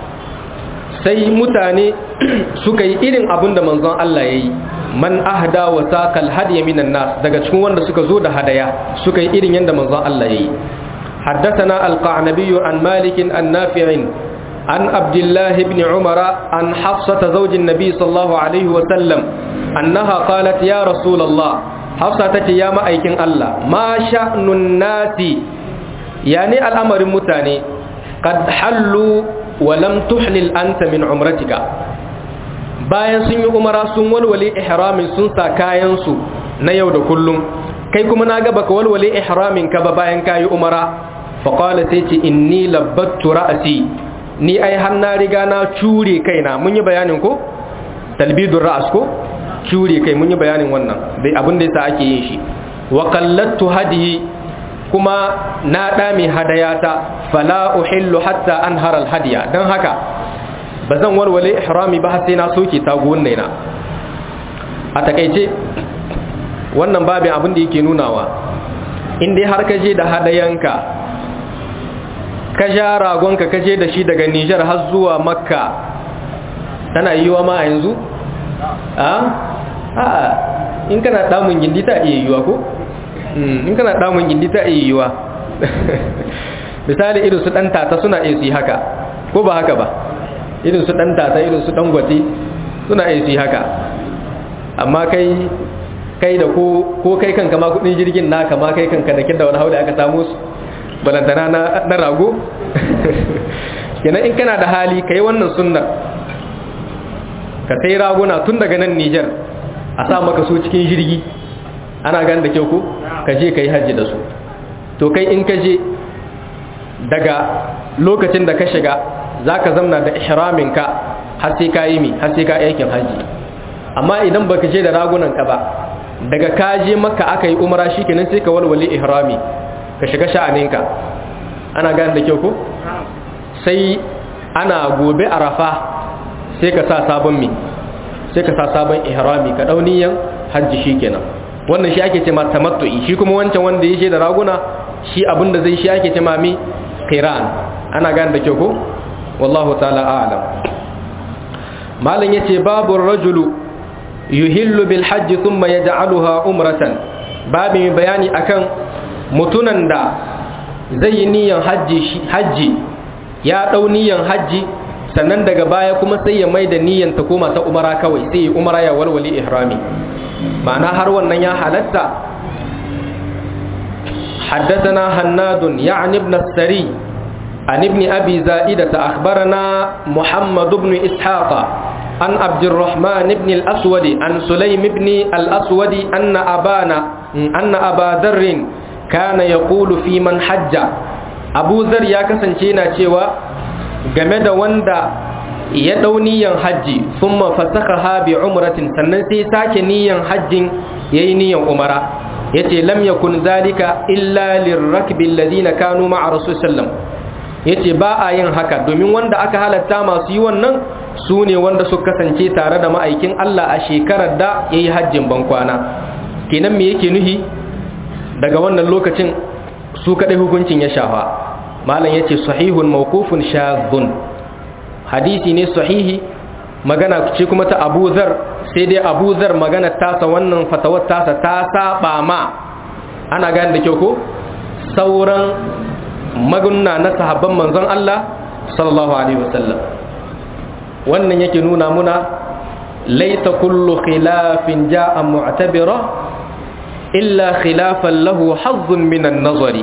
sai mutane suka yi irin abin da manzon Allah ya yi man ahda wa saqal hadiya minan nas daga cikin wanda suka zo da hadaya suka yi irin yanda manzon Allah ya yi haddathana al-qanabi an malik an nafi' an abdullah ibn umara an hafsah zawj an-nabi sallallahu alaihi wa sallam annaha qalat ya rasulullah hafsa tace ya ma'aikin Allah ma sha'nun nasi yani al'amarin mutane qad hallu walam tuhlil anta min umratika bayan sun yi umara sun walwale ihramin sun sa kayan su na yau da kullum kai kuma naga baka walwale ihramin ka ba bayan kayi umara fa qala sai ce inni labbattu ra'si ni ai har na riga na cure kaina mun yi bayanin ko talbidur ra's ko cure kai mun yi bayanin wannan bai abin da yasa ake yin shi wa qallattu hadiyi kuma na dame hadayata fala uhillu hatta anhara alhadiya dan haka bazan warware ihrami ba sai na soke taguwan naina a takeice wannan babin abin da yake nunawa in dai har kaje da hadayanka ka ja ragonka kaje da shi daga Niger har zuwa Makka tana yiwa ma yanzu a a in kana damun gindi ta iya yiwa ko in kana damun gindi ta iya yiwa misali irin su dan tata suna iya su haka ko ba haka ba irin su dan tata irin su dan gwati suna iya su haka amma kai kai da ko ko kai kanka ma kudin jirgin naka ma kai kanka da kinda wani hauli aka samu su balantana na na rago kenan in kana da hali kai wannan sunnar ka sai raguna tun daga nan Niger a sa maka su cikin jirgi ana gan da kyau ko ka je kai haji da su to kai in ka je daga lokacin da ka shiga zaka zamna da ihramin ka har sai ka yi mi har sai ka aikin haji amma idan baka je da ragunan ka ba daga ka je Makka aka yi umara shikenan sai ka walwale ihrami ka shiga sha'aninka ana gan da kyau ko sai ana gobe arafa sai ka sa sabon mi sai ka sa sabon ihrami ka dau niyan haji shikenan wannan shi ake cewa tamattu'i shi kuma wancan wanda yake da raguna shi abinda zai shi ake cewa mi qiran ana gane da kyau ko wallahu ta'ala a'lam malan yace babu rajulu yuhillu bil hajj thumma yaj'aluha umratan babin bayani akan mutunan da zai yi niyan haji haji ya dau niyan haji sannan daga baya kuma sai ya maida niyan ta koma ta umara kawai sai ya umara ya walwali ihrami ma'ana har wannan ya halatta حدثنا هناد يعني ابن السري عن ابن أبي زائدة أخبرنا محمد بن إسحاق عن عبد الرحمن بن الأسود عن سليم بن الأسود أن أبانا أن أبا ذر كان يقول في من حج أبو ذر يا كسنشينا شوى game da wanda ya dau niyan haji thumma fasakhaha bi umratin sannan sai sake niyan hajjin yayi niyan umara yace lam yakun zalika illa lirrakbi alladhina kanu ma'a rasul sallam yace ba a yin haka domin wanda aka halatta masu yi wannan su ne wanda suka kasance tare da ma'aikin Allah a shekarar da yayi hajjin bankwana kenan me yake nuhi daga wannan lokacin su kadai hukuncin ya shafa malam yace sahihun mawqufun shadhun hadisi ne sahihi magana ce kuma ta Abu Dharr sai dai Abu Dharr magana tasa wannan fatawar tasa ta saba ma ana gane da kyau ko sauran magunna na sahabban manzon Allah sallallahu alaihi wasallam wannan yake nuna muna laita kullu khilafin jaa mu'tabira illa khilafan lahu hazzun min an-nazari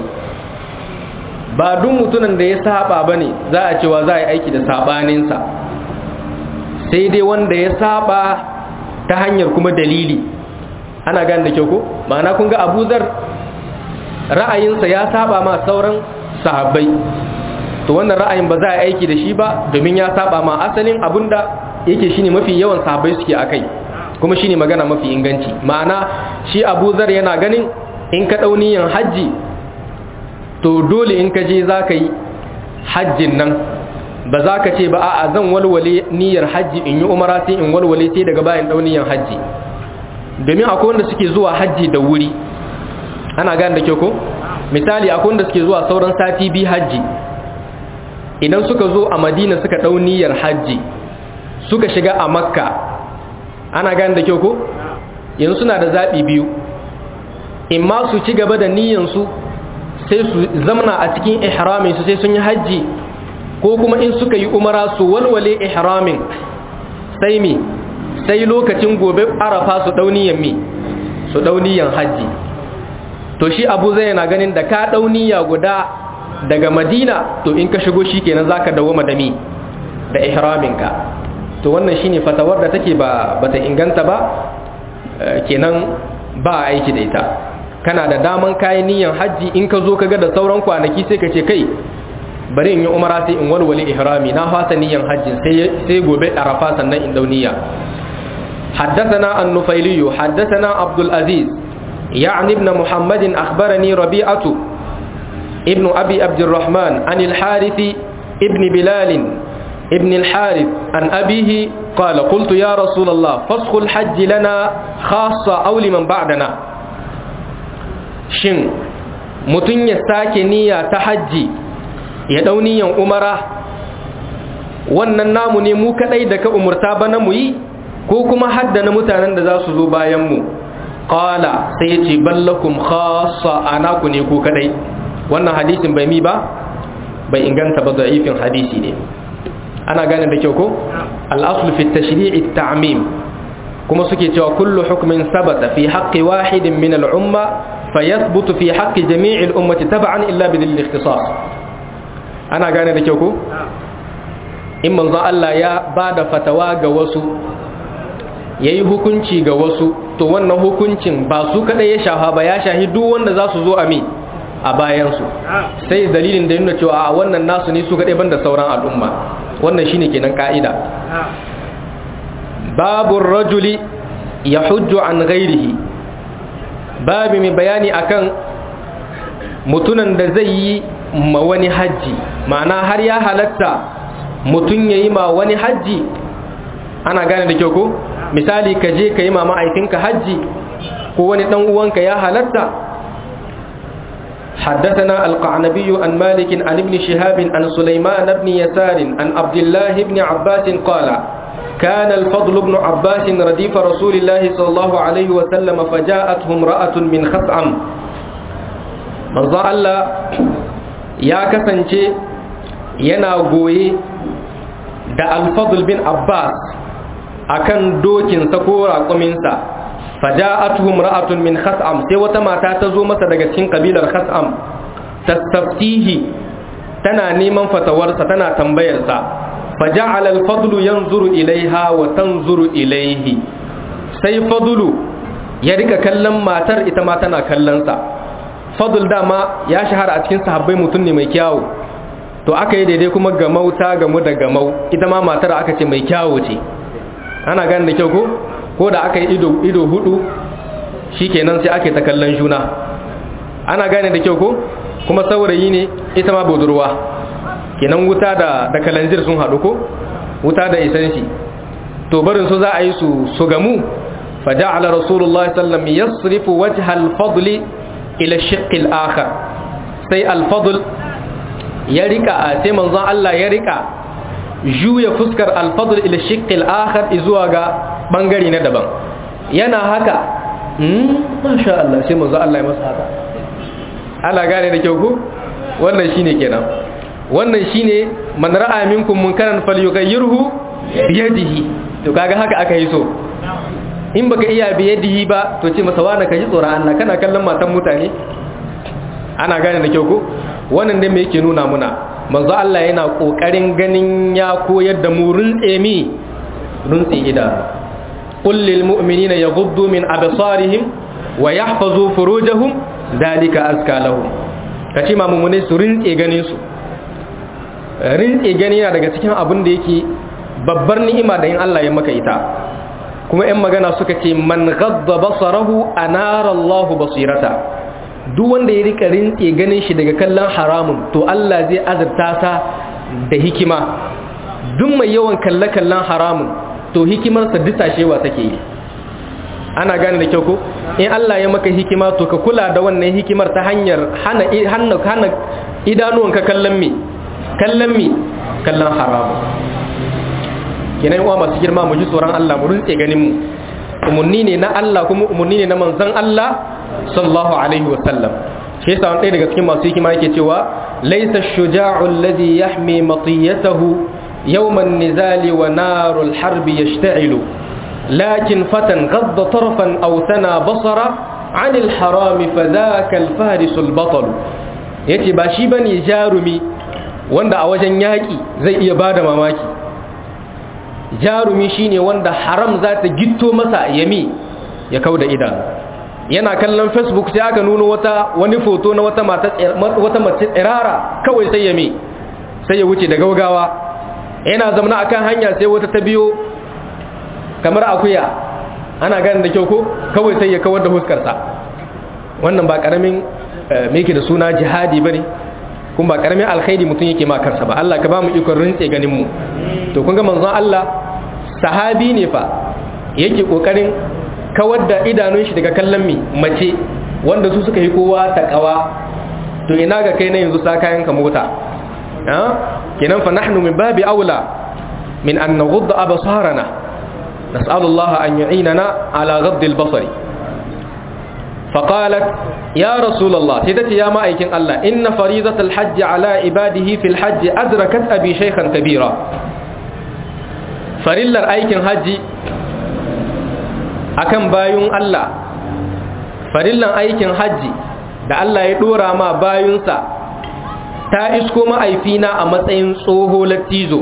ba duk mutunan da ya saba bane za a cewa za a yi aiki da sabaninsa sai dai wanda ya saba ta hanyar kuma dalili ana gane da kyau ko ma'ana kun ga Abu Dharr ra'ayinsa ya saba ma sauran sahabbai to wannan ra'ayin ba za a aiki da shi ba domin ya saba ma asalin abinda yake shine mafi yawan sahabbai suke akai kuma shine magana mafi inganci ma'ana shi Abu Dharr yana ganin in ka dau niyan haji to dole in ka je zaka yi hajjin nan ba za ka ce ba a'a zan walwale niyyar haji in yi umara sai in walwale sai daga bayan dau niyan haji domin akwai wanda suke zuwa haji da wuri ana gane da kyau ko misali akwai wanda suke zuwa sauran sati bi haji idan suka zo a Madina suka dau niyyar haji suka shiga a Makka ana gane da kyau ko yanzu suna da zabi biyu imma su ci gaba da niyyar su sai su zamana a cikin ihramin su sai sun yi haji ko kuma in suka yi umara su walwale ihramin sai mi sai lokacin gobe Arafa su dau niyyar mi su dau niyyar haji to shi Abu Zai yana ganin da ka dau niyya guda daga Madina to in ka shigo shikenan zaka dawo madami da ihraminka to wannan shine fatawar da take ba bata inganta ba kenan ba aiki da ita kana da daman kai niyyan haji in ka zo kaga da sauran kwanaki sai ka ce kai bari in yi umara sai in walwale ihrami na fasa niyyan haji sai sai gobe Arafa sannan in dau niyya حدثنا النفيلي حدثنا عبد العزيز يعني ابن محمد أخبرني ربيعة ابن أبي عبد الرحمن عن الحارث ابن بلال ابن الحارث عن أبيه قال قلت يا رسول الله فسخ الحج لنا خاصة أو لمن بعدنا شن متن يستاكنية تحجي يدوني أمرا wannan namu ne mu kadai da ka umurta bana mu yi ko kuma haddana mutanen da za su zo bayan mu qala sai yace ballakum khassa anaku ne ku kadai wannan hadisin bai mi ba bai inganta ba da'ifin hadisi ne ana gane da kyau ko al-asl fi at-tashri' at-ta'mim kuma suke cewa kullu hukmin sabata fi haqqi wahidin min al-umma fayathbutu fi haqqi jami' al-ummati tab'an illa bi al-ikhtisas ana gane da kyau ko in manzo Allah ya bada fatawa ga wasu yayi hukunci ga wasu to wannan hukuncin ba su kadai ya shafa ba ya shahi duk wanda za su zo a mi a bayansu sai dalilin da nuna cewa a wannan nasu ne su kadai banda sauran al'umma wannan shine kenan ka'ida babu rajuli yahujju an ghairihi babu mai bayani akan mutunan da zai yi ma wani haji ma'ana har ya halatta mutun yayi ma wani haji ana gane da kyau ko misali ka je ka yi ma ma'aikinka haji ko wani dan uwanka ya halatta حدثنا القعنبي عن مالك عن ابن شهاب عن سليمان بن يسار عن عبد الله بن عباس قال كان الفضل بن عباس رديف رسول الله صلى الله عليه وسلم فجاءته امرأة من خثعم manzo Allah ya kasance yana goye da al-Fadl bin Abbas akan dokin sa ko raƙumin sa faja'atuhum ra'atun min khas'am sai wata mata ta zo masa daga cikin kabilar khas'am tastaftihi tana neman fatawarsa tana tambayar sa faja'ala al-Fadl yanzuru ilaiha wa tanzuru ilaihi sai Fadlu ya rika kallon matar ita ma tana kallon sa Fadl dama ya shahara a cikin sahabbai mutum ne mai kyawu to aka yi daidai kuma gamau ta gamu da gamau, ita ma matar aka ce mai kyawo ce. Ana gane da kyau ko ko da aka yi ido ido hudu shikenan sai aka yi ta kallon juna. Ana gane da kyau ko kuma saurayi ne ita ma budurwa, kenan wuta da da kalanzir sun haɗu ko wuta da isanshi, to barin su za a yi su su gamu. faja'ala rasulullahi sallallahu alaihi wasallam yasrifu wajha al-fadl ila ash-shiq al-akhar, sai al-fadl ya rika sai manzon Allah ya rika juya fuskar al-fadl ila ash-shiq al-akhar zuwa ga bangare na daban. Yana haka hmm masha Allah sai manzon Allah ya masa haka. Ala gane da kyau ko wannan shine kenan, wannan shine man ra'a minkum munkaran falyughayyirhu biyadihi. To kaga haka aka yi so, in baka iya biyadihi ba to ce masa wani kaji tsoron Allah, kana kallon matan mutane. Ana gane da kyau ko wannan dai me yake nuna muna, manzo Allah yana kokarin ganin ya koyar da mu runtse mi runtse idanu. qul lil mu'minina yaghuddu min absarihim wa yahfazu furujahum dalika azka lahum. Kace ma mu'mini su runtse ganin su, rinse gani yana daga cikin abin da yake babbar ni'ima da in Allah ya maka ita. Kuma ɗan magana suka ce man ghadda basarahu anara Allahu basirata, duk wanda ya rika rinse ganin shi daga kallon haramun to Allah zai azurta sa da hikima. Duk mai yawan kalle kallon haramun to hikimarsa disashewa take yi. Ana gane da kyau ko in Allah ya maka hikima to ka kula da wannan hikimar ta hanyar hana hana hana idanuwanka kallon me kallon mi kallon haramu. Kenan uwa masu girma mu ji tsoron Allah, mu rinse ganin mu. Umunni ne na Allah kuma umunni ne na manzon Allah sallallahu alaihi wa sallam. Shi yasa wani daga cikin masu hikima yake cewa laysa ash-shuja'u alladhi yahmi matiyatahu yawm an-nizali wa narul harbi yashta'ilu, lakin fatan ghadda tarfan aw thana basara 'anil harami fadhaka al-farisu al-batal. Yace ba shi bane jarumi wanda a wajen yaƙi zai iya bada mamaki. Jarumi shine wanda haram za ta gitto masa yami ya kauda idanu. Yana kallon Facebook sai aka nuno wata wani foto na wata mata wata mace tsirara, kawai sai yami sai ya wuce da gaugawa. Yana zamana akan hanya sai wata ta biyo kamar akuya. Ana ganin da kyau ko kawai sai ya kawar da huskar sa. Wannan ba karamin me yake da suna jihadi bane, kuma ba karamin alkhairi mutum yake ma kansa ba. Allah ka ba mu ikon rintse ganin mu. To kun ga manzon Allah sahabi ne fa yake kokarin kawar da idanun shi daga kallon mi mace wanda su suka yi kowa takawa. To ina ga kai na yanzu sa kayan ka mota, ha kenan fa nahnu min babi aula min an naghudda absarana, nas'alu Allah an yu'inana ala ghadd al-basari. فقالت يا رسول الله سيدتي يا مائكين الله إن فريضة الحج على عباده في الحج أدركت أبي شيخا كبيرا. فريلر أيكين حج أكم بايون الله، فريلر أيكين حج da Allah ya dora ma bayunsa ta isko ma'aifina a matsayin tsoho lattizo,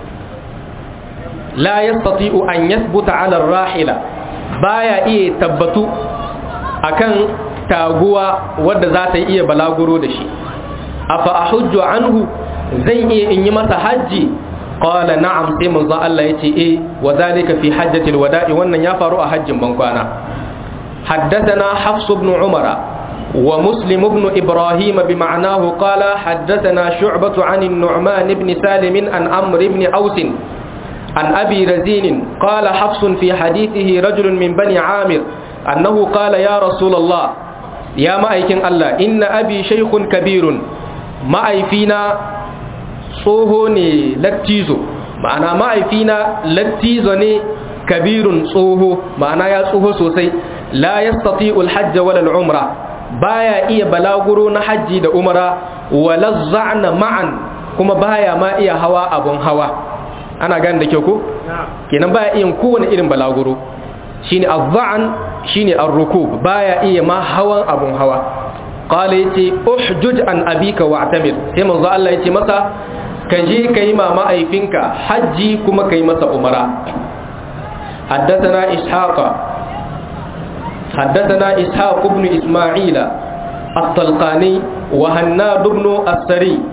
la yastati'u an yathbuta 'ala ar-rahila, baya iya tabbatu akan taguwa wadda za ta iya balaguro da shi. Afa ahujju anhu, zan iya in yi masa haji? Qala na'am, sai manzo Allah yace eh, wa zalika fi hajjatil wada'i, wannan ya faru a hajjin bankwana. Haddathana Hafs ibn Umara wa Muslim ibn Ibrahim bima'nahu qala haddathana Shu'bah 'an an-Nu'man ibn Salim an Amr ibn Aws an Abi Razin qala Hafs fi hadithihi rajul min bani Amir أنه قال يا رسول الله يا مأيكين الله إن أبي شيخ كبير مأيفينا صوهوني لتيزو معنى مأيفينا لتيزوني كبير صوهو معنى يا صوهو سوسي لا يستطيع الحج ولا العمرة، بايا إيا بلاغرون حجي دا عمرة ولا الزعن معا، كما بايا ما إيا هوا أبون هوا. أنا قاند كيوكو كينا بايا إيا مكون إلم بلاغرو shine az-za'n shine ar-rukub, baya iya ma hawan abun hawa. Qala yace uhjuj an abika wa'tamir, sai manzo Allah yace masa kaje kai ma ma'aifinka haji kuma kai masa umara. Haddathana ishaq haddathana ishaq ibn isma'ila at-talqani wa hannad ibn as-sari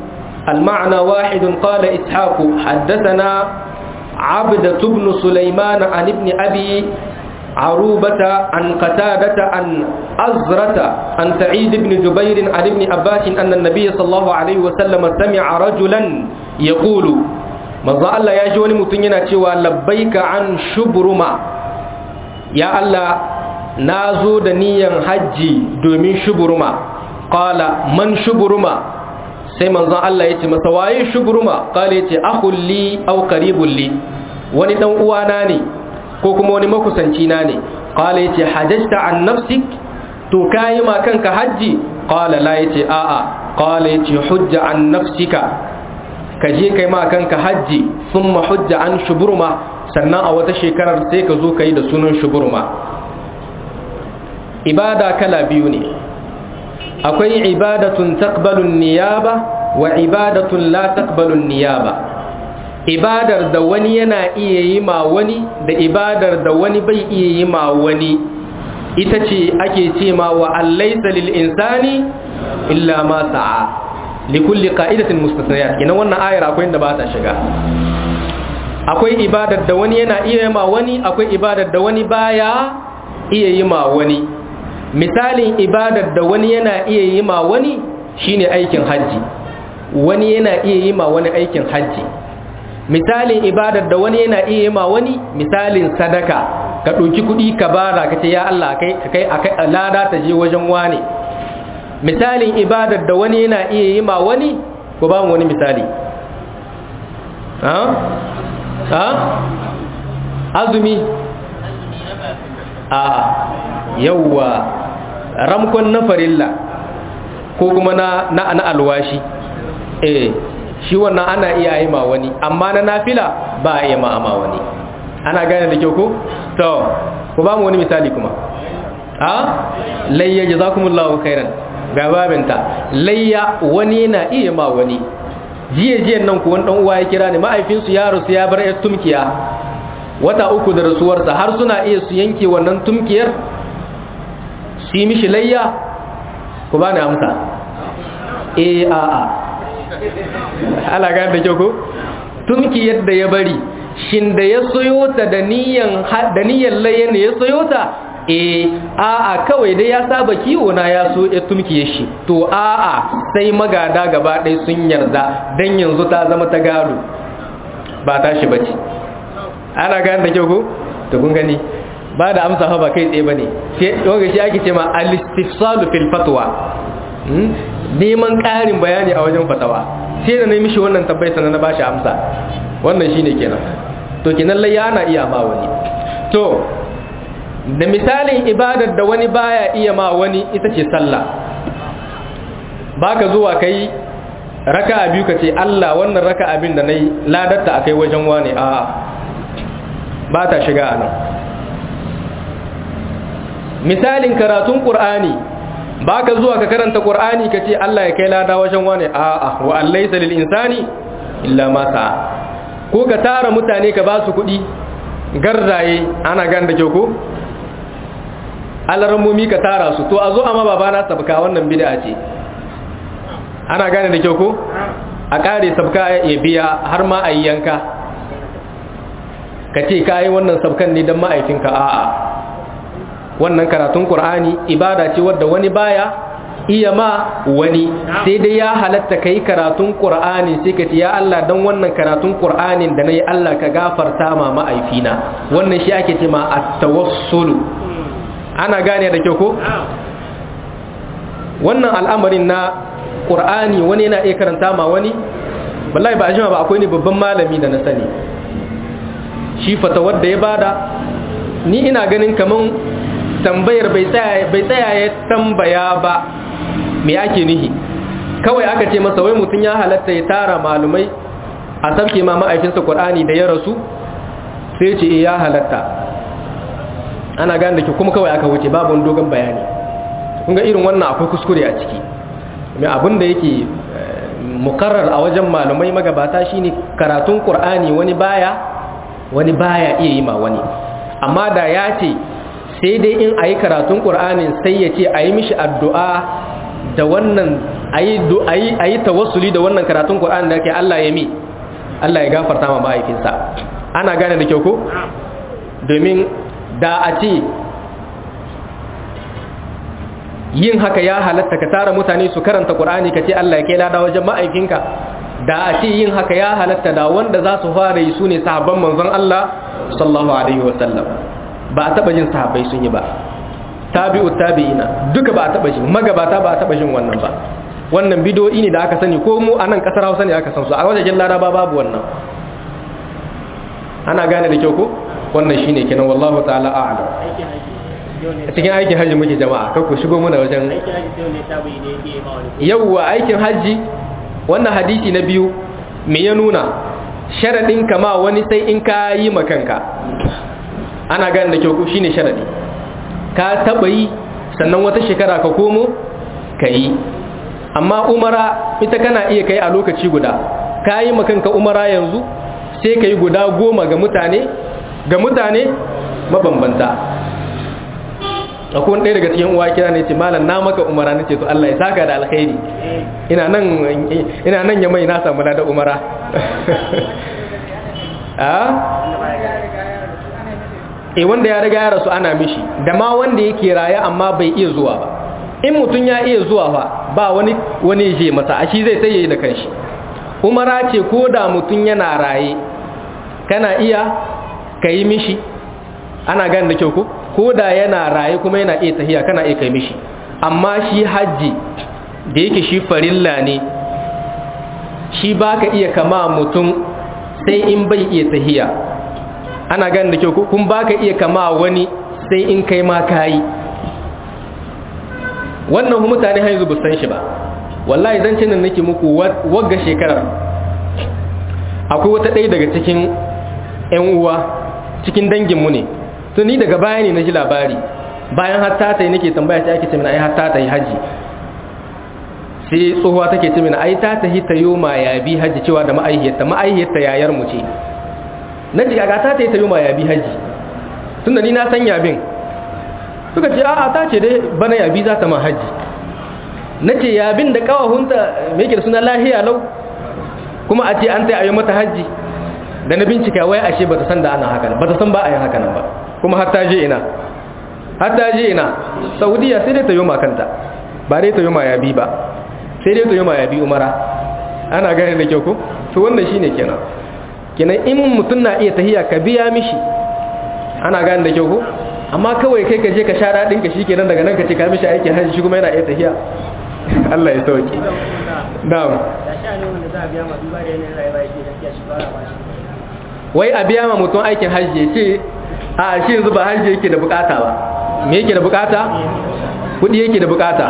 المعنى واحد. قال إسحاق حدثنا عبدة بن سليمان عن ابن أبي عروبة عن قتادة عن أزرة عن سعيد بن جبير عن ابن عباس أن النبي صلى الله عليه وسلم سمع رجلا يقول ماذا الله يا جوني متنينا تشوى لبيك عن شبرما يا الله نازو دنيا حجي دومين شبرما قال من شبرما سيما الله يتي مسواي شبرما قال يتي أخ لي أو قريب لي وني دان uwana ne ko kuma wani makusanci na ne qala yace hajjta an nafsik to kai ma kanka haji qala la yace a a qala yace hujja an nafsika kaje kai ma kanka haji thumma hujja an shuburma sannan a wata shekarar sai ka zo kai da sunan shuburma. Ibada kala biyu ne, akwai ibadatun taqbalu niyaba wa ibadatun la taqbalu niyaba. Ibadar da wani yana iya yi ma wani da ibadar da wani bai iya yi ma wani ita ce ake ce ma wa allaysa lil insani illa ma sa'a likulli qa'idatin mustasniyat. Ina wannan ayar akwai inda ba ta shiga. Akwai ibadar da wani yana iya yi ma wani, akwai ibadar da wani baya iya yi ma wani. Misalin ibadar da wani yana iya yi ma wani shine aikin haji, wani yana iya yi ma wani aikin haji. Misalin ibadar da wani yana iya yi ma wani, misalin sadaka, ka ɗauki kuɗi ka bara ka ce ya Allah kai kai akai lada ta je wajen wani. Misalin ibadar da wani yana iya yi ma wani, ko ba mu wani misali? Ha? Ha? Azumi? A yawwa ramkon na farilla ko kuma na na, na alwashi. Eh shi wannan ana iya yi ma wani, amma na nafila ba a yi ma ama wani. Ana gane da kyau ko? To ku ba mu wani misali kuma. Ha? Layya jazakumullahu khairan. Ga babinta layya wani na iya ma wani. Jiye jiyen nan ku wani dan uwa ya kira ni, ma'aifinsu ya rasu ya bar yar tumkiya wata uku da rasuwarsa, har suna iya su yanke wannan tumkiyar su yi mishi layya. Ku ba ni amsa. Eh a a ala ga da kyau ko? Tumkiyar da ya bari shin da ya soyo ta da niyan da niyan layya ne ya soyo ta? Eh a a kawai dai ya saba kiwo na ya so ya tumkiyar shi. To a a sai magada gaba ɗaya sun yarda dan yanzu ta zama ta gado ba ta shi bace. Ana gane da kyau ko? To kun gani ba da amsa ba kai tsaye bane. Sai yoga shi ake cewa al-istifsalu fil fatwa. Hmm? Neman ƙarin bayani a wajen fatawa. Sai da nayi mishi wannan tabbai sanan na bashi amsa. Wannan shine kenan. To kenan lai yana iya ma wani. To da misalin ibadar da wani baya iya ma wani ita ce sallah. Baka zuwa kai raka'a biyu kace Allah wannan raka'a bin da nayi ladarta akai wajen wani a ba ta shiga a nan. Misalin karatun ƙur'ani ba ka zuwa ka karanta ƙur'ani ka ce Allah ya kai lada wajen wane a'a wa allaysa lil insani illa ma sa'a. Ko ka tara mutane ka ba su kuɗi garzaye, ana gan da kyau ko? Alarmomi ka tara su to a zo amma babana sabka, wannan bid'a ce. Ana gane da kyau ko? A kare sabka ya biya har ma a yanka. Ka ce ka yi wannan sabkan ne don ma'aifinka a'a. Wannan karatun Qur'ani ibada ce wadda wani baya iya ma wani, sai dai ya halatta ka yi karatun Qur'ani sai ka ce ya Allah don wannan karatun Qur'anin da na yi Allah ka gafarta ma ma'aifina. Wannan shi ake ce ma at-tawassulu. Ana gane da kyau ko? Wannan al'amarin na Qur'ani wani yana iya karanta ma wani, wallahi ba a jima ba akwai ne babban malami da na sani. Shi fatawar da ya bada ni ina ganin kaman tambayar bai tsaya bai tsaya ya tambaya ba me ake nihi. Kawai aka ce masa wai mutun ya halatta ya tara malumai a sabke ma ma'aikinsa Qur'ani da ya rasu, sai ce eh ya halatta. Ana gane da ke kuma kawai aka wuce babu wani dogon bayani. Kun ga irin wannan akwai kuskure a ciki. Me abin da yake mukarrar a wajen malumai magabata shine karatun Qur'ani wani baya wani baya iya yi ma wani. Amma da ya ce sai dai in ayi karatun Qur'anin sai ya ce ayi mishi addu'a da wannan ayi ayi ayi tawassuli da wannan karatun Qur'ani da ke Allah ya mi Allah ya gafarta ma mahaifinsa. Ana gane da kyau ko domin da a ce yin haka ya halatta ka tara mutane su karanta Qur'ani ka ce Allah ya kai lada wajen mahaifinka, da a ce yin haka ya halatta da wanda za su fara yi su ne sahabban manzon Allah sallallahu alaihi wasallam. Ba a taba jin sahabbai sun yi ba, tabi'ut tabi'ina duka ba a taba jin, magabata ba a taba jin wannan ba. Wannan bidoyi ne da aka sani, ko mu a nan kasar Hausa ne aka san su, a wajen Laraba babu wannan. Ana gane da kyau ko wannan shine kenan, wallahu ta'ala a'lam. Cikin aikin hajji muke jama'a, kar ku shigo muna wajen yawwa aikin hajji. Wannan hadisi na biyu me ya nuna? Sharadin kama wani sai in ka yi makanka. Ana gane da kyau ko shine sharadi, ka taba yi sannan wata shekara ka komo ka yi. Amma umara ita kana iya kai a lokaci guda, ka yi makanka umara yanzu sai ka yi guda goma ga mutane ga mutane mabambanta. Akwai ɗaya daga cikin uwa kira ne ce malam na maka umara, nace to Allah ya saka da alkhairi, ina nan ina nan ya mai na samu da umara. a eh wanda ya riga ya rasu ana mishi, da ma wanda yake raye amma bai iya zuwa ba. In mutum ya iya zuwa fa ba wani wani je masa, a shi zai sai yayi da kanshi. Umara ce ko da mutum yana raye kana iya kai mishi. Ana gane da kyau ko ko da yana raye kuma yana iya tahiya kana iya kai mishi. Amma shi haji da yake shi farilla ne, shi baka iya kama mutum sai in bai iya tahiya. Ana gane da kyau ko kun baka iya kama wani sai in kai ma kai. Wannan mutane har yanzu ba san shi ba. Wallahi zan ce nan nake muku wagga shekarar akwai wata ɗaya daga cikin ƴan uwa cikin danginmu ne, to ni daga baya ne na ji labari, bayan hatta ta yi nake tambaya ta ake ce mina ai hatta ta yi haji, sai tsohuwa take ce mina ai ta ta yi ta yi ma ya bi haji cewa da ma'aihiyarta ma'aihiyarta yayar mu ce. Na ji ga ta ta yi ta yi ma ya bi haji tunda ni na san yabin. Suka ce a'a ta ce dai bana yabi za ta ma haji. Na ce yabin da kawahunta mai ke da suna lahiya lau kuma a ce an ta yi mata haji. Da na bincika wai ashe ba ta san da ana haka ba ta san ba a yin haka nan ba, kuma har ta je ina har ta je ina Saudiya sai dai ta yi ma kanta, ba dai ta yi ma yabi ba, sai dai ta yi ma yabi umara. Ana gane da kyau ko to wannan shine kenan kenan in mutum na iya tahiya ka biya mishi. Ana gane da kyau ko amma kawai kai ka je ka sha daɗin ka shikenan daga nan ka ce ka mishi aikin hajji shi kuma yana iya tahiya. Allah ya sauke. Na'am. Wai a biya ma mutum aikin hajji ce a shi yanzu ba hajji yake da bukata ba. Me yake da bukata? Kudi yake da bukata.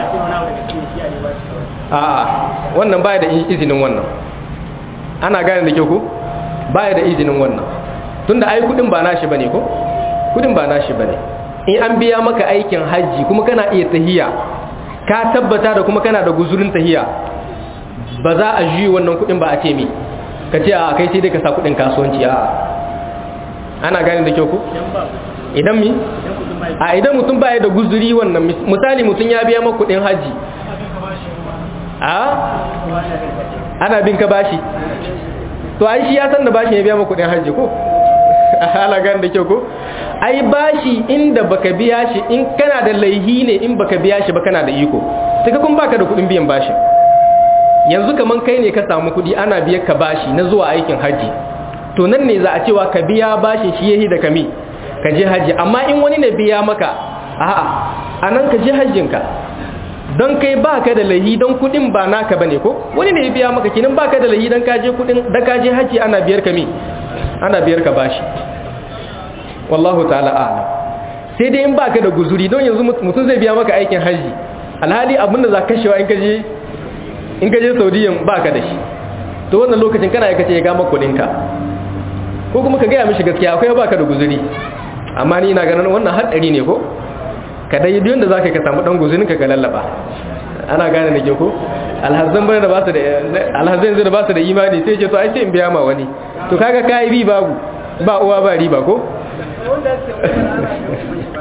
A'a wannan baya da izinin wannan. Ana gane da kyau ko? Baya da izinin wannan. Tunda ai kudin ba nashi bane ko? Kudin ba nashi bane. In an biya maka aikin hajji kuma kana iya tahiya, ka tabbata da kuma kana da guzurin tahiya, ba za a juyi wannan kudin ba a ce mi ka ce a kai sai dai ka sa kudin kasuwanci. a ana gane da kyau ko idan mi a idan mutum baya da guzuri wannan, misali mutum ya biya maka kudin hajji, a ana bin ka bashi, to ai shi ya san da bashi ya biya maka kudin hajji ko ana gane da kyau ko ai bashi inda baka biya shi, in kana da laihi ne in baka biya shi ba kana da iko, sai kun baka da kudin biyan bashi. Yanzu kaman kai ne ka samu kudi ana biyar ka bashi na zuwa aikin haji, to nan ne za a cewa ka biya bashi shi yahi da kami ka je haji. Amma in wani ne biya maka, a'a anan ka je hajjinka, don kai baka da laihi, don kudin ba naka bane ko wani ne ya biya maka, kinan baka da laihi dan ka je kudin da ka je haji ana biyar ka mi ana biyar ka bashi. Wallahu ta'ala a'lam. Sai dai in baka da guzuri, don yanzu mutum zai biya maka aikin haji alhali abinda za ka kashewa in ka je in ka je Saudiyan baka da shi, to wannan lokacin kana yaka ce ya gama kudin ka, ko kuma ka gaya mishi gaskiya akwai baka da guzuri. Amma ni ina ganin wannan hatsari ne ko ka dai duk yanda zaka ka samu dan guzurin ka ka lallaba. Ana gane da ke ko alhazan bane da ba su da alhazan zai da ba su da imani, sai ce to ai sai in biya ma wani, to kaga kai bi babu ba uwa ba riba ko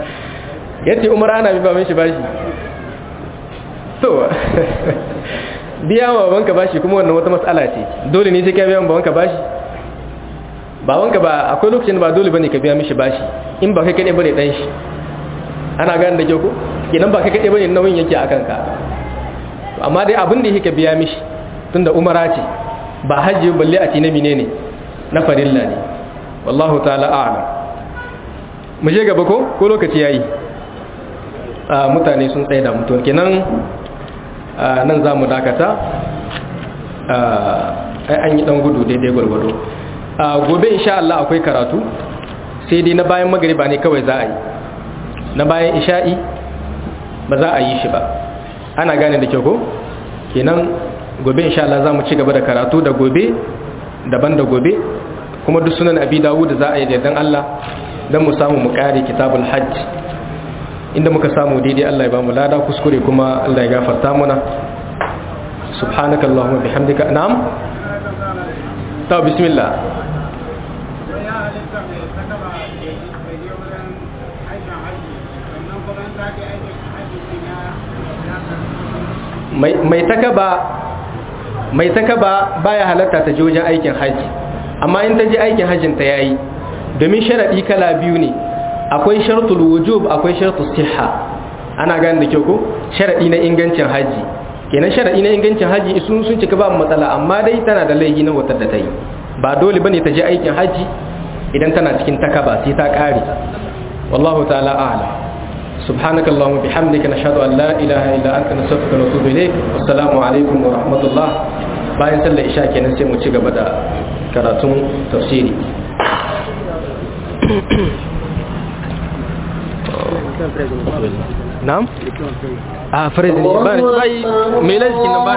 yace umar ana bi ba mishi bashi. So biya wa babanka bashi kuma wannan wata matsala ce dole ne sai ka biya wa babanka bashi babanka ba akwai lokacin ba dole bane ka biya mishi bashi in ba kai kadai bane dan shi ana gane da kyau ko idan ba kai kadai bane nauyin yake akan ka amma dai abin da yake ka biya mishi tunda umara ce ba hajji balle a ci na menene na farilla ne wallahu ta'ala a'lam mu je gaba ko ko lokaci yayi a mutane sun tsaye da mutuwa kenan nan za mu dakata an yi dan gudu daidai gwargwado gobe insha Allah akwai karatu sai dai na bayan magariba ne kawai za a yi na bayan isha'i ba za a yi shi ba ana gane da kyau ko kenan gobe insha Allah za mu ci gaba da karatu da gobe daban da gobe kuma duk sunan abi dawud da za a yi da dan Allah dan mu samu mu kare kitabul hajj inda muka samu daidai Allah ya ba mu lada kuskure kuma Allah ya gafarta mana subhanakallahumma bihamdika na'am ta bismillah mai mai takaba mai takaba baya halatta ta je wajen aikin haji amma in ta je aikin hajjin ta yayi domin sharadi kala biyu ne akwai shartul wujub akwai shartus sihha ana gane da kyau ko sharadi na ingancin haji kenan sharadi na ingancin haji sun sun cika ba matsala amma dai tana da laifi na wata da ta yi ba dole bane ta je aikin haji idan tana cikin takaba sai ta kare wallahu ta'ala a'lam subhanakallahumma bihamdika nashhadu an la ilaha illa anta nastaghfiruka wa natubu ilayk assalamu alaikum wa rahmatullah bayan sallar isha kenan sai mu ci gaba da karatun tafsiri Naam? Ah, Fred ni ba ni mai lazikin nan ba